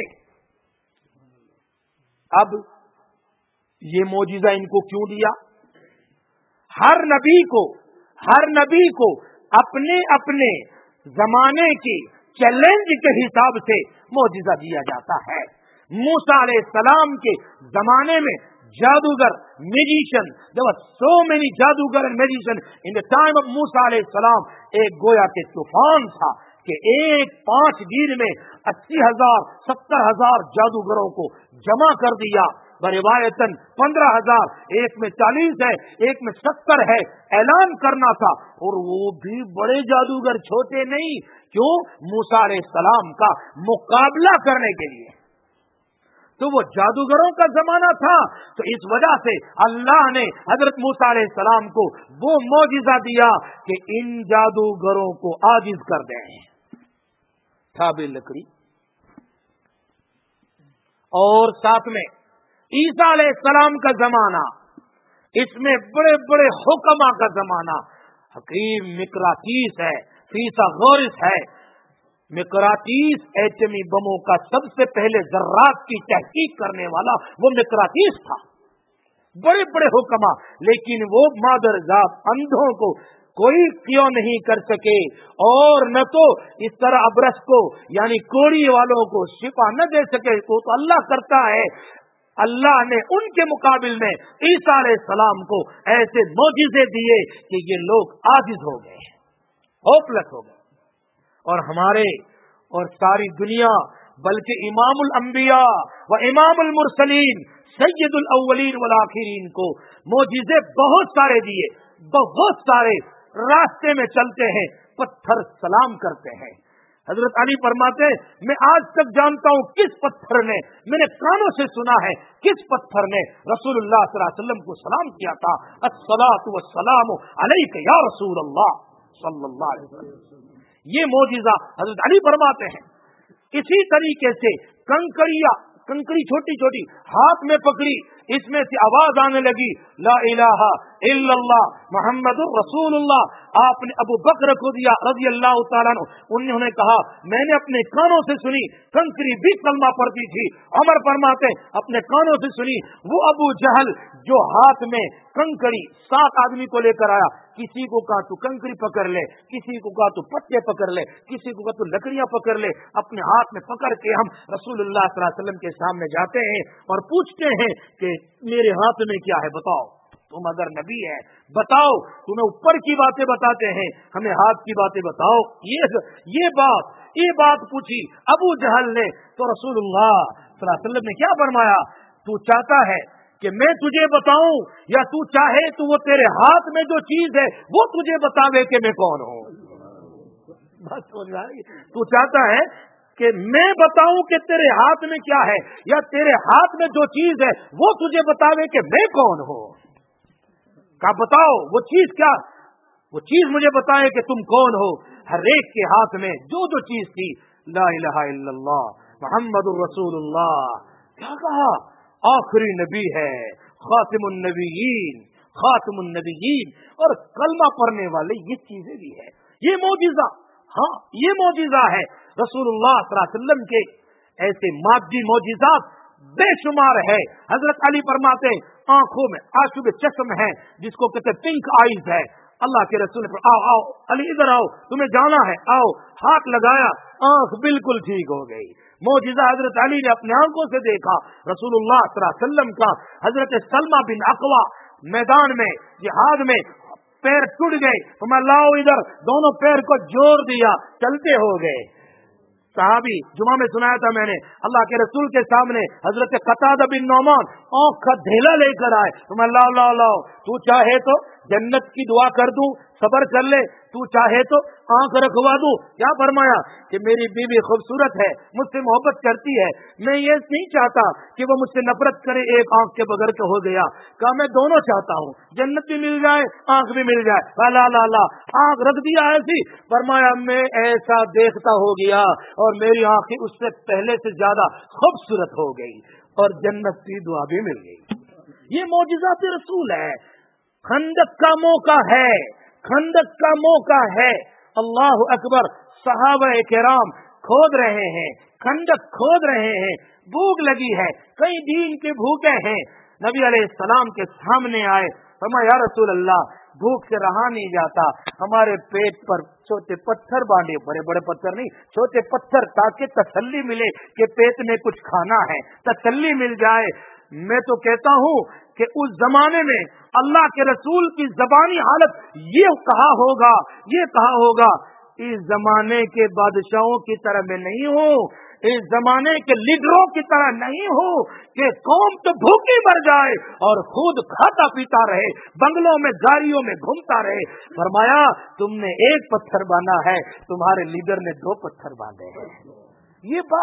اب یہ معجزہ ان کو کیوں دیا؟ ہر نبی کو ہر نبی کو اپنے اپنے زمانے کے چیلنج کے حساب سے معجزہ دیا جاتا ہے. موسیٰ علیہ السلام کے زمانے میں جادوگر میجیشن، there were so many جادوگر and magician in the time of موسیٰ علیہ السلام. ایک گویا کے طوفان تھا کہ ایک پانچ دن میں اسی ہزار ستر ہزار جادوگروں کو جمع کر دیا. بروایتاً پندرہ ہزار، ایک میں چالیس ہے ایک میں ستر ہے. اعلان کرنا تھا، اور وہ بھی بڑے جادوگر، چھوٹے نہیں. کیوں؟ موسیٰ علیہ السلام کا مقابلہ کرنے کے لیے. تو وہ جادوگروں کا زمانہ تھا، تو اس وجہ سے اللہ نے حضرت موسیٰ علیہ السلام کو وہ معجزہ دیا کہ ان جادوگروں کو عاجز کر دیں. پٹھا بھی لکڑی، اور ساتھ میں عیسیٰ علیہ السلام کا زمانہ، اس میں بڑے بڑے حکما کا زمانہ، حکیم مقراطیس ہے، فیثاغورس ہے۔ مقراطیس ایٹمی بموں کا سب سے پہلے ذرات کی تحقیق کرنے والا وہ مقراطیس تھا، بڑے بڑے حکما، لیکن وہ مادر ذات اندھوں کو کوئی کیوں نہیں کر سکے، اور نہ تو اس طرح ابرص کو یعنی کوڑی والوں کو شفا نہ دے سکے، تو, تو اللہ کرتا ہے۔ اللہ نے ان کے مقابل میں عیسیٰ علیہ السلام کو ایسے معجزے دیے کہ یہ لوگ عاجز ہو گئے، ہوپلس ہو گئے، اور ہمارے اور ساری دنیا بلکہ امام الانبیاء و امام المرسلین سید الاولین والآخرین کو معجزے بہت سارے دیے، بہت سارے، راستے میں چلتے ہیں پتھر سلام کرتے ہیں۔ حضرت علی فرماتے ہیں میں آج تک جانتا ہوں کس پتھر نے، میں نے کانوں سے سنا ہے کس پتھر نے رسول اللہ صلی اللہ علیہ وسلم کو سلام کیا تھا، الصلاۃ والسلام علیک یا رسول اللہ صلی اللہ علیہ وسلم۔ یہ معجزہ حضرت علی فرماتے ہیں۔ اسی طریقے سے کنکڑیاں، کنکڑی چھوٹی چھوٹی ہاتھ میں پکڑی، اس میں سے آواز آنے لگی لا الہ الا اللہ محمد الرسول اللہ۔ آپ نے ابو بکر کو دیا رضی اللہ تعالیٰ عنہ، انہوں نے کہا میں نے اپنے کانوں سے سنی، کنکری بھی کلمہ پڑتی تھی۔ عمر فرماتے اپنے کانوں سے سنی، وہ ابو جہل جو ہاتھ میں کنکڑی سات آدمی کو لے کر آیا، کسی کو کہا تو کنکڑی پکڑ لے، کسی کو کہا تو پتے پکڑ لے، کسی کو کہا تو لکڑیاں پکڑ لے، اپنے ہاتھ میں پکڑ کے ہم رسول اللہ صلی اللہ علیہ وسلم کے سامنے جاتے ہیں اور پوچھتے ہیں کہ میرے ہاتھ میں کیا ہے بتاؤ، تم اگر نبی ہے بتاؤ، تمہیں اوپر کی باتیں بتاتے ہیں، ہمیں ہاتھ کی باتیں بتاؤ۔ یہ یہ بات یہ بات پوچھی ابو جہل نے، تو رسول اللہ صلی اللہ علیہ وسلم نے کیا فرمایا، تو چاہتا ہے کہ میں تجھے بتاؤں یا تو چاہے تو وہ تیرے ہاتھ میں جو چیز ہے وہ تجھے بتاوے کہ میں کون ہوں؟ بات سمجھ آئی؟ تو چاہتا ہے کہ میں بتاؤں کہ تیرے ہاتھ میں کیا ہے، یا تیرے ہاتھ میں جو چیز ہے وہ تجھے بتاوے کہ میں کون ہوں؟ کہا بتاؤ وہ چیز کیا، وہ چیز مجھے بتائے کہ تم کون ہو۔ ہر ایک کے ہاتھ میں جو جو چیز تھی، لا الہ الا اللہ محمد الرسول اللہ، کیا کہا، آخری نبی ہے، خاتم النبیین، خاتم النبیین، اور کلمہ پڑھنے والے، یہ چیزیں بھی ہے۔ یہ معجزہ، ہاں یہ معجزہ ہے۔ رسول اللہ صلی اللہ علیہ وسلم کے ایسے مادی معجزات بے شمار ہے۔ حضرت علی فرماتے آنکھوں میں آشوب چشم ہے، جس کو کہتے پنک آئیز ہے۔ اللہ کے رسول نے آؤ آؤ علی ادھر آؤ، تمہیں جانا ہے، آؤ، ہاتھ لگایا، آنکھ بالکل ٹھیک ہو گئی۔ معجزہ حضرت علی نے اپنے آنکھوں سے دیکھا رسول اللہ صلی اللہ علیہ وسلم کا۔ حضرت سلمہ بن اقوا میدان میں جہاد میں پیر ٹوٹ گئے، تو میں لاؤ ادھر، دونوں پیر کو جوڑ دیا، چلتے ہو گئے۔ صحابی جمعہ میں سنایا تھا میں نے، اللہ کے رسول کے سامنے حضرت قتادہ بن نعمان آنکھ کا دھیلا لے کر آئے، تو میں لاؤ لاؤ لاؤ، تو چاہے تو جنت کی دعا کر دوں، صبر کر لے، تو چاہے تو آنکھ رکھوا دوں۔ کیا فرمایا کہ میری بیوی خوبصورت ہے، مجھ سے محبت کرتی ہے، میں یہ نہیں چاہتا کہ وہ مجھ سے نفرت کرے ایک آنکھ کے بغیر کہ ہو گیا۔ کہا میں دونوں چاہتا ہوں، جنت بھی مل جائے، آنکھ بھی مل جائے۔ لا لا لا، آنکھ رکھ دیا ایسی، فرمایا میں ایسا دیکھتا ہو گیا اور میری آنکھیں اس سے پہلے سے زیادہ خوبصورت ہو گئی اور جنت کی دعا بھی مل گئی۔ یہ معجزات رسول ہے۔ خندق کا موقع ہے، خندق کا موقع ہے، اللہ اکبر، صحابہ کرام کھود رہے ہیں، خندق کھود رہے ہیں، بھوک لگی ہے، کئی دن کے بھوکے ہیں، نبی علیہ السلام کے سامنے آئے، فرمایا یا رسول اللہ بھوک سے رہا نہیں جاتا، ہمارے پیٹ پر چھوٹے پتھر باندھے، بڑے بڑے پتھر نہیں، چھوٹے پتھر، تاکہ تسلی ملے کہ پیٹ میں کچھ کھانا ہے، تسلی مل جائے۔ میں تو کہتا ہوں کہ اس زمانے میں اللہ کے رسول کی زبانی حالت یہ کہا ہوگا یہ کہا ہوگا اس زمانے کے بادشاہوں کی طرح میں نہیں ہوں، اس زمانے کے لیڈروں کی طرح نہیں ہوں کہ قوم تو بھوکی مر جائے اور خود کھاتا پیتا رہے، بنگلوں میں گاڑیوں میں گھومتا رہے۔ فرمایا تم نے ایک پتھر باندھا ہے، تمہارے لیڈر نے دو پتھر باندھے ہیں۔ یہ بات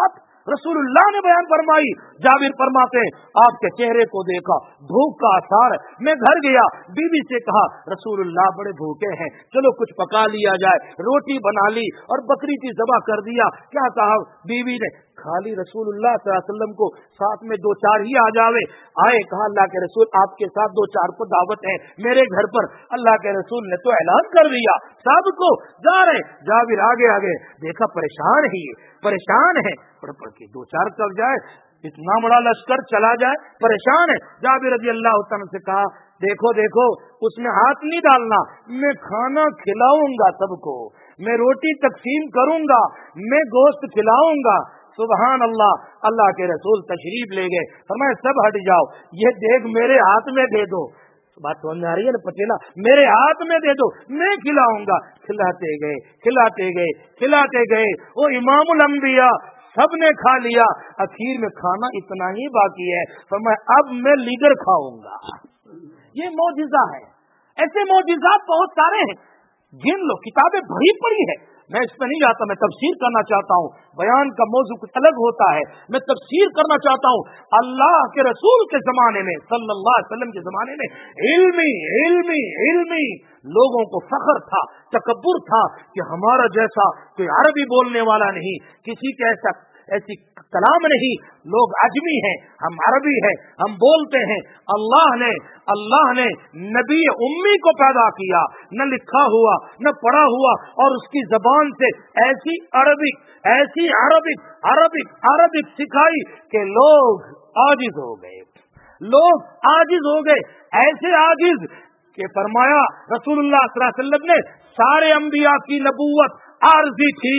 रसूल अल्लाह ने बयान फरमाई। जाबिर फरमाते हैं आपके चेहरे को देखा, भूख का आसार है। मैं घर गया, बीवी से कहा रसूल अल्लाह बड़े भूखे हैं, चलो कुछ पका लिया जाए। रोटी बना ली और बकरी की ज़बह कर दिया। क्या कहा बीवी ने, खाली रसूलुल्लाह सल्लल्लाहु अलैहि वसल्लम को साथ में दो चार ही आ जावे। आए, कहा अल्लाह के रसूल आपके साथ दो चार को दावत है मेरे घर पर। अल्लाह के रसूल ने तो ऐलान कर दिया सबको जा रहे। जाबिर आगे आगे देखा परेशान ही परेशान है, पढ़ पढ़ के दो चार कब जाए, इतना बड़ा लश्कर चला जाए, परेशान है। जाबिर रज़ी अल्लाह तआला से कहा देखो देखो उसमें हाथ नहीं डालना, मैं खाना खिलाऊंगा सबको, मैं रोटी तकसीम करूंगा, मैं गोश्त खिलाऊंगा। सुबहान अल्लाह, अल्लाह के रसूल तशरीफ ले गए, फरमाया सब हट जाओ, ये देख मेरे हाथ में दे दो। बात समझ में आ रही है ना, पटेला मेरे हाथ में दे दो, मैं खिलाऊंगा। खिलाते गए खिलाते गए खिलाते गए, वो इमामुल अंबिया सबने खा लिया। आखिर में खाना इतना ही बाकी है, फरमाया अब मैं लीगर खाऊंगा। ये मौजिजा है। ऐसे मौजिजात बहुत सारे हैं, गिन लो, किताबें भरी पड़ी है। मैं इस पर नहीं जाता, मैं तफसीर करना चाहता हूँ। बयान का मौजू कुछ अलग होता है, मैं तफसीर करना चाहता हूँ। अल्लाह के रसूल के जमाने में, सल्लल्लाहु अलैहि वसल्लम के जमाने में इल्मी इल्मी इल्मी लोगों को फख्र था, तकब्बुर था कि हमारा जैसा कोई अरबी बोलने वाला नहीं, किसी के ऐसा ऐसी कलाम नहीं। लोग अजमी हैं, हम अरबी हैं, हम बोलते हैं। अल्लाह ने अल्लाह ने नबी उम्मी को पैदा किया, न लिखा हुआ न पढ़ा हुआ, और उसकी जबान से ऐसी अरबिक ऐसी अरबिक अरबिक अरबिक सिखाई कि लोग आजिज हो गए, लोग आजिज हो गए, ऐसे आजिज कि फरमाया रसूलुल्लाह सल्लल्लाहु अलैहि वसल्लम ने सारे अंबिया की नबूवत आर्जी थी,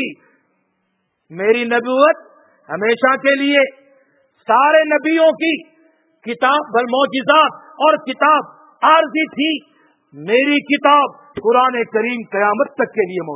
मेरी नबूवत हमेशा के लिए। सारे नबियों की किताब बल मौजिज़ात और किताब आर्जी थी, मेरी किताब कुरान करीम कयामत तक के लिए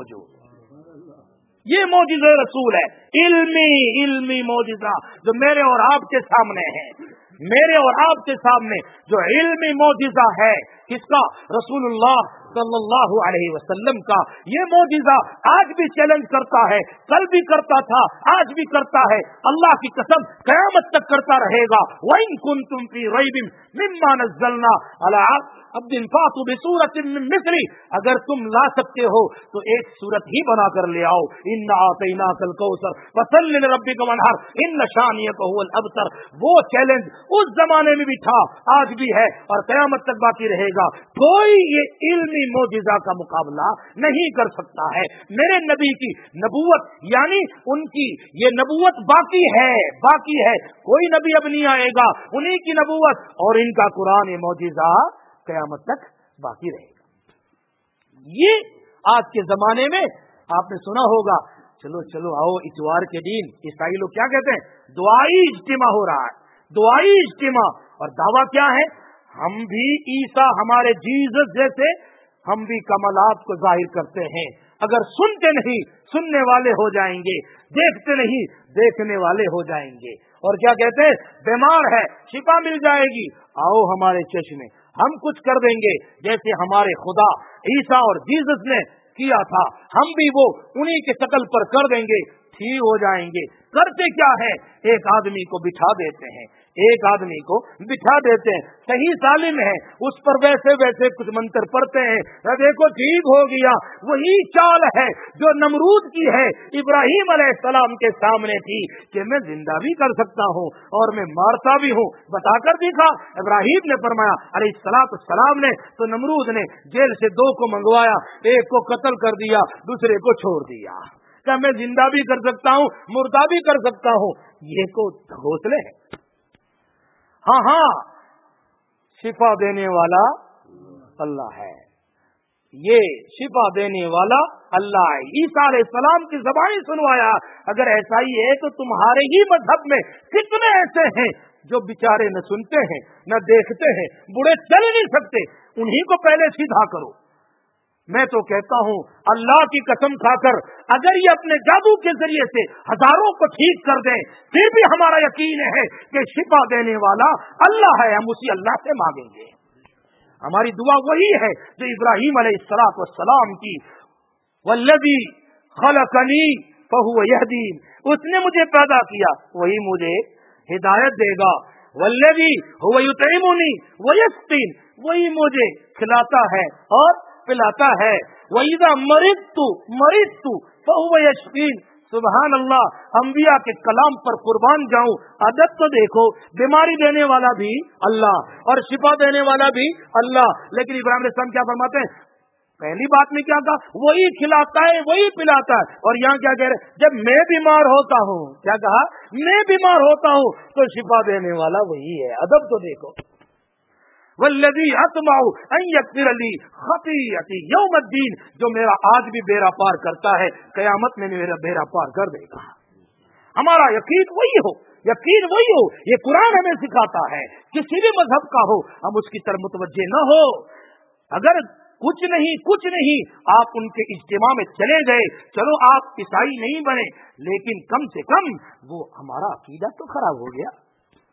मौजूद। ये मौजिज़ा रसूल है, इल्मी इल्मी मौजिज़ा जो मेरे और आपके सामने है, मेरे और आपके सामने जो इल्मी मौजिज़ा है, किसका? रसूलुल्लाह सल्लल्लाहु अलैहि वसल्लम का। ये मौजिज़ा आज भी चैलेंज करता है, कल भी करता था, आज भी करता है, अल्लाह की कसम कयामत तक करता रहेगा। वइन कुंतुम फी रैबिन मिम्मा नज़्ज़लना अला अब्दिन फातु बिसूरतिन मिन मिस्ली, अगर तुम ला सकते हो तो एक सूरत ही बना कर ले आओ। इन्ना आतैनाकल कौसर फसल्लि लिरब्बिका वनहर इन्न शानियका हुवल अबतर। वो चैलेंज उस जमाने में भी था, आज भी है और कयामत तक बाकी रहेगा। कोई ये इल्मी मौजिज़ा का मुकाबला नहीं कर सकता है। मेरे नबी की नबूवत यानी उनकी ये नबूवत बाकी है, बाकी है, कोई नबी अब नहीं आएगा, उन्हीं की नबूवत और इनका कुरान मौजिज़ा कयामत तक बाकी रहेगा। ये आज के जमाने में आपने सुना होगा, चलो चलो आओ इतवार के दिन, ईसाई लोग क्या कहते हैं, दुआई इज्तिमा हो रहा है, दुआई इज्तिमा, और दावा क्या है, हम भी ईसा हमारे जीसस जैसे हम भी कमालात को जाहिर करते हैं। अगर सुनते नहीं सुनने वाले हो जाएंगे, देखते नहीं देखने वाले हो जाएंगे। और क्या कहते हैं, बीमार है शिफा मिल जाएगी, आओ हमारे चश्मे, हम कुछ कर देंगे जैसे हमारे खुदा ईसा और जीसस ने किया था, हम भी वो उन्हीं के शकल पर कर देंगे, ठीक हो जाएंगे। करते क्या है, एक आदमी को बिठा देते हैं, एक आदमी को बिठा देते हैं, सही सालिम है, उस पर वैसे वैसे कुछ मंत्र पढ़ते हैं, देखो ठीक हो गया। वही चाल है जो नमरूद की है, इब्राहिम अलैहिस्सलाम के सामने थी कि मैं जिंदा भी कर सकता हूँ और मैं मारता भी हूँ, बताकर दिखा। इब्राहिम ने फरमाया अलैहिस्सलाम ने, तो नमरूद ने जेल से दो को मंगवाया, एक को कत्ल कर दिया, दूसरे को छोड़ दिया। क्या मैं जिंदा भी कर सकता हूँ, मुर्दा भी कर सकता हूँ, ये को हौसले है। हाँ हाँ, शिफा देने वाला अल्लाह है, ये शिफा देने वाला अल्लाह है। ईसा अलैहिस्सलाम की ज़बानी सुनवाया। अगर ऐसा ही है तो तुम्हारे ही मजहब में कितने ऐसे हैं जो बेचारे न सुनते हैं न देखते हैं, बूढ़े चल नहीं सकते, उन्हीं को पहले सीधा करो। मैं तो कहता हूँ अल्लाह की कसम खाकर, अगर ये अपने जादू के जरिए से हजारों को ठीक कर दें, फिर भी हमारा यकीन है कि शिफा देने वाला अल्लाह है, हम उसी अल्लाह से मांगेंगे। हमारी दुआ वही है जो इब्राहिम अलैहिस्सलाम की, वल्लज़ी खलक़नी فہو یہدین، اس نے مجھے پیدا کیا وہی مجھے ہدایت دے گا، والذی هو یطعمنی ویسقین، وہی مجھے کھلاتا ہے اور پلاتا ہے، وَإِذَا مَرِضْتُ مَرِضْتُ فَهُوَ يَشْفِينِ۔ سبحان اللہ، انبیاء کے کلام پر قربان جاؤں، عدد تو دیکھو، بیماری دینے والا بھی اللہ اور شفا دینے والا بھی اللہ، لیکن ابراہیم علیہ السلام کیا فرماتے ہیں؟ پہلی بات میں کیا کہا؟ وہی کھلاتا ہے وہی پلاتا ہے، اور یہاں کیا کہہ رہے؟ جب میں بیمار ہوتا ہوں، کیا کہا؟ میں بیمار ہوتا ہوں تو شفا دینے والا وہی ہے۔ ادب تو دیکھو، والذی اطمع ان یغفر لی خطیئتی یوم الدین، جو میرا آج بھی بیڑا پار کرتا ہے قیامت میں میرا بیڑا پار کر دے گا۔ ہمارا یقین وہی ہو، یقین وہی ہو، یہ قرآن ہمیں سکھاتا ہے، کسی بھی مذہب کا ہو ہم اس کی طرف متوجہ نہ ہو۔ اگر کچھ نہیں کچھ نہیں آپ ان کے اجتماع میں چلے گئے، چلو آپ عیسائی نہیں بنے، لیکن کم سے کم وہ ہمارا عقیدہ تو خراب ہو گیا۔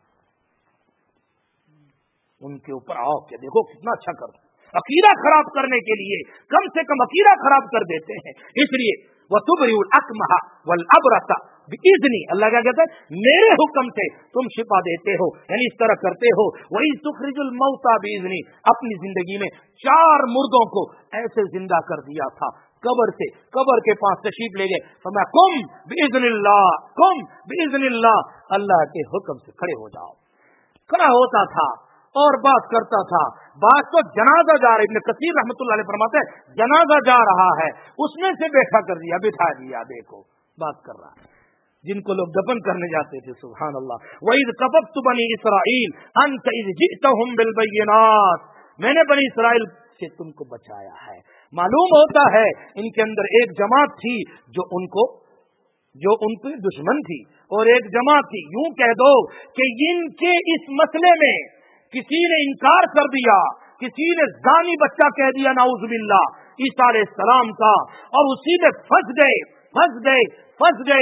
ان کے اوپر آؤ کہ دیکھو کتنا اچھا کرتے، عقیدہ خراب کرنے کے لیے کم سے کم عقیدہ خراب کر دیتے ہیں۔ اس لیے وَتُبْرِئُ الْأَكْمَحَ وَالْأَبْرَصَ بِإِذْنِی، اللہ کیا کہتا ہے؟ میرے حکم سے تم شفا دیتے ہو، یعنی اس طرح کرتے ہو۔ وَإِذْ تُخْرِجُ الْمَوْتَى بِإِذْنِی، اپنی زندگی میں چار مردوں کو ایسے زندہ کر دیا تھا قبر سے، قبر کے پاس تشریف لے گئے، فرمایا قم بِإِذْنِ اللَّهِ، قم بِإِذْنِ اللَّهِ، اللہ کے حکم سے کھڑے ہو جاؤ۔ کھڑا ہوتا تھا اور بات کرتا تھا، بات تو جنازہ جا رہا ہے، ابن کثیر رحمۃ اللہ علیہ فرماتے ہیں جنازہ جا رہا ہے، اس میں سے بیٹھا کر دیا، بٹھا دیا، دیکھو بات کر رہا ہے، جن کو لوگ دفن کرنے جاتے تھے۔ سبحان اللہ۔ وَإِذْ كَفَفْتُ بَنِي إِسْرَائِيلَ أَنْتَ إِذْ جِئْتَهُمْ بِالْبَيِّنَاتِ، میں نے بنی اسرائیل سے تم کو بچایا ہے۔ معلوم ہوتا ہے ان کے اندر ایک جماعت تھی جو ان کو جو ان کی دشمن تھی، اور ایک جماعت تھی، یوں کہہ دو کہ ان کے اس مسئلے میں کسی نے انکار کر دیا، کسی نے زانی بچہ کہہ دیا نعوذ باللہ عیسیٰ علیہ السلام کا، اور اسی میں پھنس گئے پھنس گئے پھنس گئے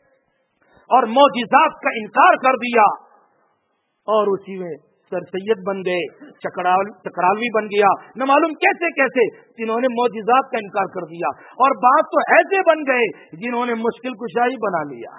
اور معجزات کا انکار کر دیا، اور اسی میں سر سید بن گئے، چکرال چکرالوی بن گیا، نہ معلوم کیسے کیسے جنہوں نے معجزات کا انکار کر دیا، اور بعض تو ایسے بن گئے جنہوں نے مشکل کشائی بنا لیا۔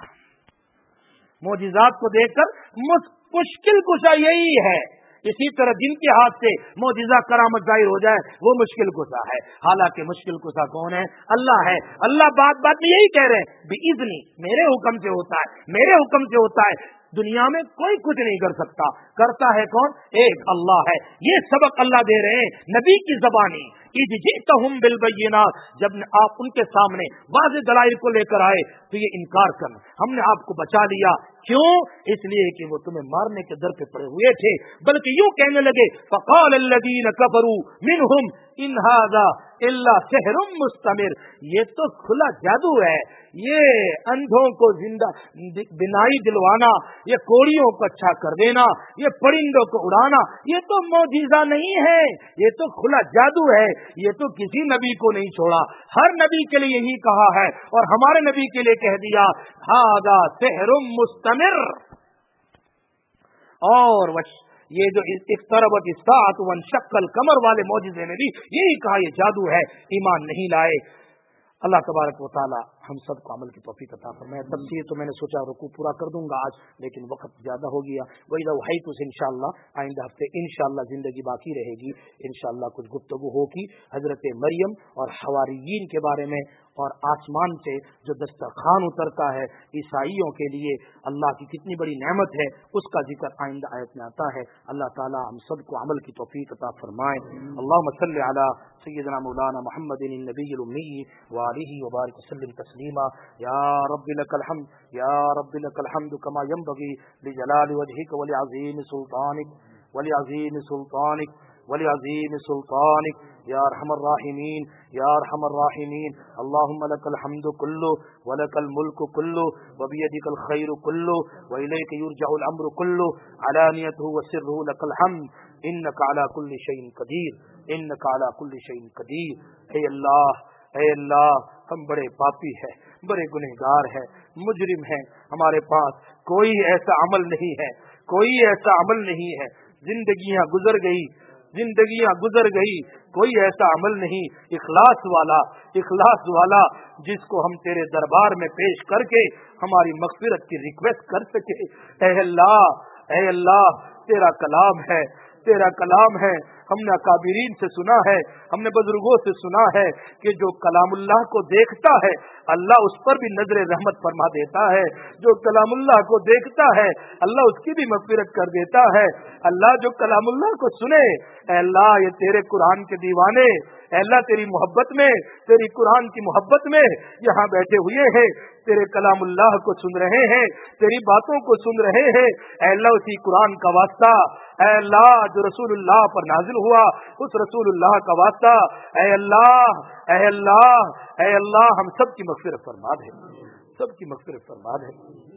معجزات کو دیکھ کر مشکل کشا یہی ہے، اسی طرح جن کے ہاتھ سے معجزہ کرامت ظاہر ہو جائے وہ مشکل کشا ہے، حالانکہ مشکل کشا کون ہے؟ اللہ ہے۔ اللہ بات بات میں یہی کہہ رہے ہیں بِإِذْنِی، میرے حکم سے ہوتا ہے، میرے حکم سے ہوتا ہے۔ دنیا میں کوئی کچھ نہیں کر سکتا، کرتا ہے کون؟ ایک اللہ ہے۔ یہ سبق اللہ دے رہے ہیں نبی کی زبانی، اِذْ جِئْتَهُم بِالْبَيِّنَاتِ، جب آپ ان کے سامنے واضح دلائل کو لے کر آئے تو یہ انکار کرنا، ہم نے آپ کو بچا لیا۔ کیوں؟ اس لیے کہ وہ تمہیں مارنے کے در پہ پڑے ہوئے تھے، بلکہ یوں کہنے لگے فَقَالَ الَّذِينَ كَفَرُوا مِنْهُمْ إِنْ هَذَا إِلَّا سِحْرٌ مُسْتَمِرٌ، یہ تو کھلا جادو ہے، یہ اندھوں کو زندہ بینائی دلوانا، یہ کوڑیوں کو اچھا کر دینا، یہ پرندوں کو اڑانا، یہ تو معجزہ نہیں ہے، یہ تو کھلا جادو ہے، یہ تو کسی نبی کو نہیں چھوڑا، ہر نبی کے لیے یہی کہا ہے، اور ہمارے نبی کے لیے کہہ دیا ھذا سحر مستمر۔ اور یہ جو اقتربت الساعۃ وانشق القمر والے معجزے میں بھی یہی کہا یہ جادو ہے، ایمان نہیں لائے۔ اللہ تبارک و تعالی ہم سب کو عمل کی توفیق عطا فرمائے۔ تفسیر تو میں نے سوچا رکوع پورا کر دوں گا آج، لیکن وقت زیادہ ہو گیا۔ وَإِذَا وَحَيْتُ سے انشاءاللہ آئندہ ہفتے انشاءاللہ زندگی باقی رہے گی، انشاءاللہ کچھ گفتگو ہوگی حضرت مریم اور حواریین کے بارے میں، اور آسمان سے جو دسترخوان اترتا ہے عیسائیوں کے لیے، اللہ کی کتنی بڑی نعمت ہے، اس کا ذکر آئندہ آیت میں آتا ہے۔ اللہ تعالی ہم سب کو عمل کی توفیق عطا فرمائے۔ اللہم صلی علی سیدنا مولانا محمد النبی الامی وآلہ وبارک وسلم تسلیما۔ یا رب لک الحمد یا رب لک الحمد کما ینبغی لجلال وجہک ولعظیم سلطانک ولعظیم سلطانک ولعظیم سلطانک یا ارحم الراحمین یا ارحم الراحمین۔ اللہم لک الحمد کلہ ولک الملک کلہ وبیدک الخیر کلہ والیک یرجع الامر کلہ علانیتہ وسرہ لک الحمد انک علی کل شیء قدیر انک علی کل شیء قدیر۔ اے اللہ اے اللہ، ہم بڑے پاپی ہیں، بڑے گنہگار ہیں، مجرم ہیں، ہمارے پاس کوئی ایسا عمل نہیں ہے، کوئی ایسا عمل نہیں ہے، زندگیاں گزر گئی، जिंदगियां गुजर गई, कोई ऐसा अमल नहीं इखलास वाला इखलास वाला जिसको हम तेरे दरबार में पेश करके हमारी मगफिरत की रिक्वेस्ट कर सके। ऐ अल्लाह ऐ अल्लाह तेरा कलाम है तेरा कलाम है हमने अकाबिरीन से सुना है, हमने बुजुर्गों से सुना है कि जो कलामुल्लाह को देखता है अल्लाह उस पर भी नजर रहमत फरमा देता है, जो कलामुल्लाह को देखता है अल्लाह उसकी भी मगफिरत कर देता है। अल्लाह जो कलामुल्लाह को सुने, अल्लाह ये तेरे कुरान के दीवाने, अल्लाह तेरी मोहब्बत में, तेरी कुरान की मोहब्बत में यहाँ बैठे हुए हैं, तेरे कलामुल्लाह को सुन रहे हैं, तेरी बातों को सुन रहे हैं। अल्लाह उसी कुरान का वास्ता, अल्लाह जो रसूलुल्लाह पर नाजिल हुआ उस रसूलुल्लाह का वास्ता, ऐ अल्लाह ऐ अल्लाह ऐ अल्लाह हम सब की मगफिरत फरमा दे, सब की मगफिरत फरमा दे।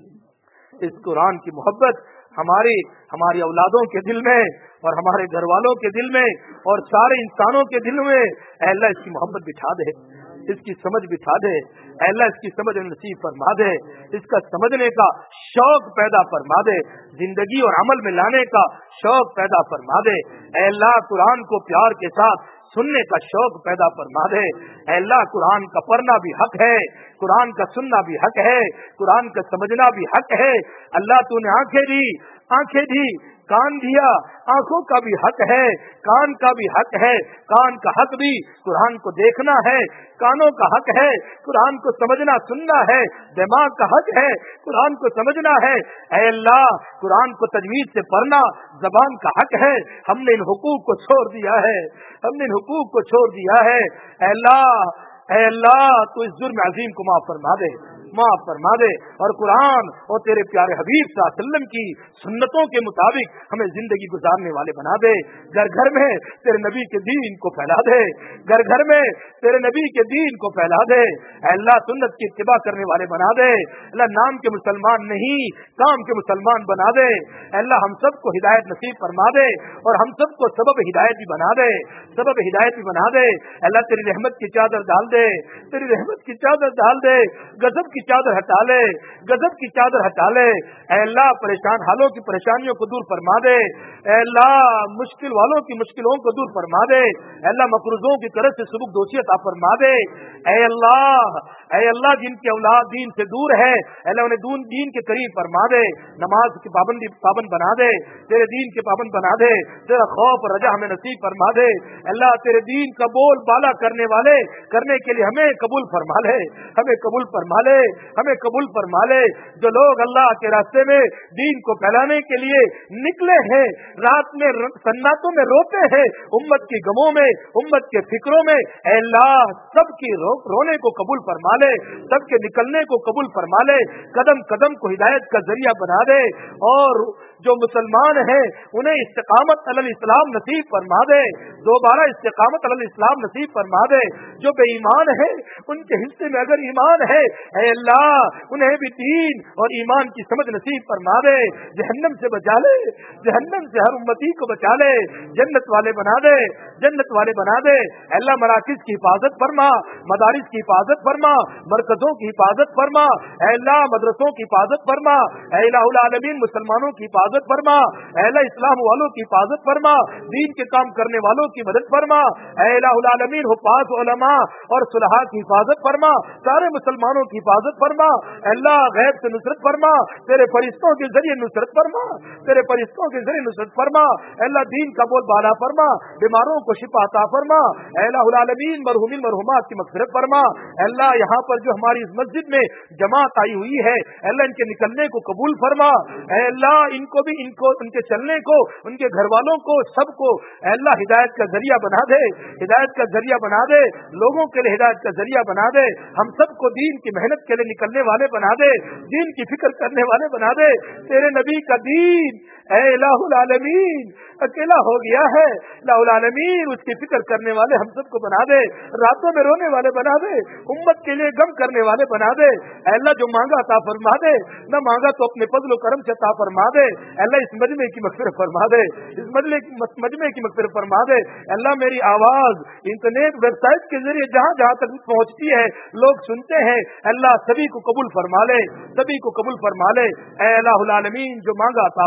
इस कुरान की मोहब्बत हमारी हमारी औलादों के दिल में और हमारे घर वालों के दिल में और सारे इंसानों के दिल में अल्लाह इसकी मोहब्बत बिठा दे, इसकी समझ बिठा दे, अल्लाह इसकी समझ नसीब फरमा दे, इसका समझने का शौक पैदा फरमा दे, जिंदगी और अमल में लाने का शौक पैदा फरमा दे। अल्लाह कुरान को प्यार के साथ सुनने का शौक पैदा फरमा दे। अल्लाह कुरान का पढ़ना भी हक है, कुरान का सुनना भी हक है, कुरान का समझना भी हक है। अल्लाह तूने आंखें दी, आंखें दी, कान दिया, आंखों का भी हक है, कान का भी हक है, कान का हक भी कुरान को देखना है, कानों का हक है कुरान को समझना सुनना है, दिमाग का हक है कुरान को समझना है। ऐ अल्लाह कुरान को तजवीज से पढ़ना जबान का हक है, हमने इन हुकूक को छोड़ दिया है, हमने इन हुकूक को छोड़ दिया है। ऐ अल्लाह ऐ अल्लाह तू इस जुर्म अजीम को माफ फरमा दे, माफ फरमा दे और कुरान और तेरे प्यारे हबीब सल्लल्लाहु अलैहि वसल्लम की सुन्नतों के मुताबिक हमें जिंदगी गुजारने वाले बना दे। घर घर में तेरे नबी के दीन को फैला दे, घर घर में तेरे नबी के दीन को फैला दे। अल्लाह सुन्नत की इत्तिबा करने वाले बना दे। अल्लाह नाम के मुसलमान नहीं काम के मुसलमान बना दे। अल्लाह हम सबको हिदायत नसीब फरमा दे और हम सबको सबब हिदायत भी बना दे, सबब हिदायत भी बना दे। अल्लाह तेरी रहमत की चादर डाल दे, तेरी रहमत की चादर डाल दे, गजब की चादर हटा ले, गजब की चादर हटा ले। ऐ अल्लाह परेशान हालों की परेशानियों को दूर फरमा दे, ऐ अल्लाह मुश्किल वालों की मुश्किलों को दूर फरमा दे, ऐ अल्लाह मकरूजों की तरफ से सुबुक दोषी अता फरमा दे। ऐ अल्लाह ऐ अल्लाह जिनके औलाद दीन से दूर है अल्लाह उन्हें दून दीन के करीब फरमा दे, नमाज की पाबंदी पाबंद बना दे, तेरे दीन के पाबंद बना दे, तेरा खौफ और रजा हमें नसीब फरमा दे। अल्लाह तेरे दीन का बोल बाला करने वाले करने के लिए हमें कबूल फरमा ले, हमें कबूल फरमा ले, हमें कबूल फरमा ले। जो लोग अल्लाह के रास्ते में दीन को फैलाने के लिए निकले हैं, रात में सन्नाटों में रोते हैं, उम्मत की गमों में, उम्मत के फिक्रों में, अल्लाह सबकी रो, रोने को कबूल फरमा ले, सबके निकलने को कबूल फरमा ले, कदम कदम को हिदायत का जरिया बना दे और जो मुसलमान हैं उन्हें इस्तिकामत अलल इस्लाम नसीब फरमा दे, दोबारा इस्तिकामत अलल इस्लाम नसीब फरमा दे। जो बेईमान है उनके हिस्से में अगर ईमान है ऐ अल्लाह उन्हें भी दीन और ईमान की समझ नसीब फरमा दे, जहन्नम से बचा ले, जहन्नम से हर उम्मती को बचा ले, जन्नत वाले बना दे, जन्नत वाले बना दे। अल्लाह मराकिज की हिफाजत फरमा, मदारिस की हिफाजत फरमा, मरकजों की हिफाजत फरमा, अल्लाह मदरसों की हिफाजत फरमा, इलाहुल आलमीन मुसलमानों की हिफाजत फरमा, अल्लाह इस्लाम वालों की हिफाजत फरमा, दीन के काम करने वालों की मदद फरमा, इलाहुल आलमीन हुफ्फाज उलमा और सुलहा की हिफाजत फरमा, सारे मुसलमानों की हिफाजत फरमा। अल्लाह गैब से नुसरत फरमा, तेरे फरिश्तों के जरिए नुसरत फरमा, तेरे फरिश्तों के जरिए नुसरत फरमा। अल्लाह दीन का बोल बाला फरमा, बीमारों को शिफा अता फरमा, इलाहुल आलमीन मरहुमीन मरहुमात की मग़फ़िरत फरमा। अल्लाह यहाँ पर जो हमारी इस मस्जिद में जमात आई हुई है अल्लाह इनके निकलने को कबूल फरमा, अल्लाह इनको भी इनको उनके चलने को उनके घर वालों को सबको अल्लाह हिदायत का जरिया बना दे, हिदायत का जरिया बना दे, लोगों के लिए हिदायत का जरिया बना दे, हम सबको दीन की मेहनत के लिए निकलने वाले बना दे, दीन की फिक्र करने वाले बना दे। तेरे नबी का दीन ऐ इलाहुल आलमीन अकेला हो गया है, इलाहुल आलमीन उसकी फिक्र करने वाले हम सबको बना दे, रातों में रोने वाले बना दे, उम्मत के लिए गम करने वाले बना दे। अल्लाह जो मांगा अता फरमा दे, न मांगा तो अपने फजल करम से अता फरमा दे। अल्लाह इस मजमे की मग़फ़िरत फरमा दे, इस मजमे मजमे की मग़फ़िरत फरमा दे। अल्लाह मेरी आवाज इंटरनेट वेबसाइट के जरिए जहाँ जहाँ तक पहुँचती है लोग सुनते हैं, अल्लाह सभी को कबूल फरमा ले, सभी को कबूल फरमा ले। ऐ इलाहुल आलमीन जो मांगा अता फरमा दे।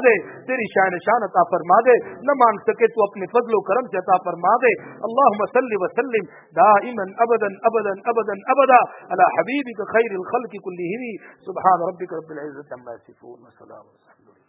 دے، تیری شان شان عطا فرما دے، نہ مانگ سکے تو اپنے فضل و کرم سے عطا فرما دے۔ اللہم صلی وسلم دائما ابدا ابدا ابدا ابدا علی حبیبک خیر الخلق کلہم، سبحان ربک رب العزۃ عما یصفون وسلام علی المرسلین۔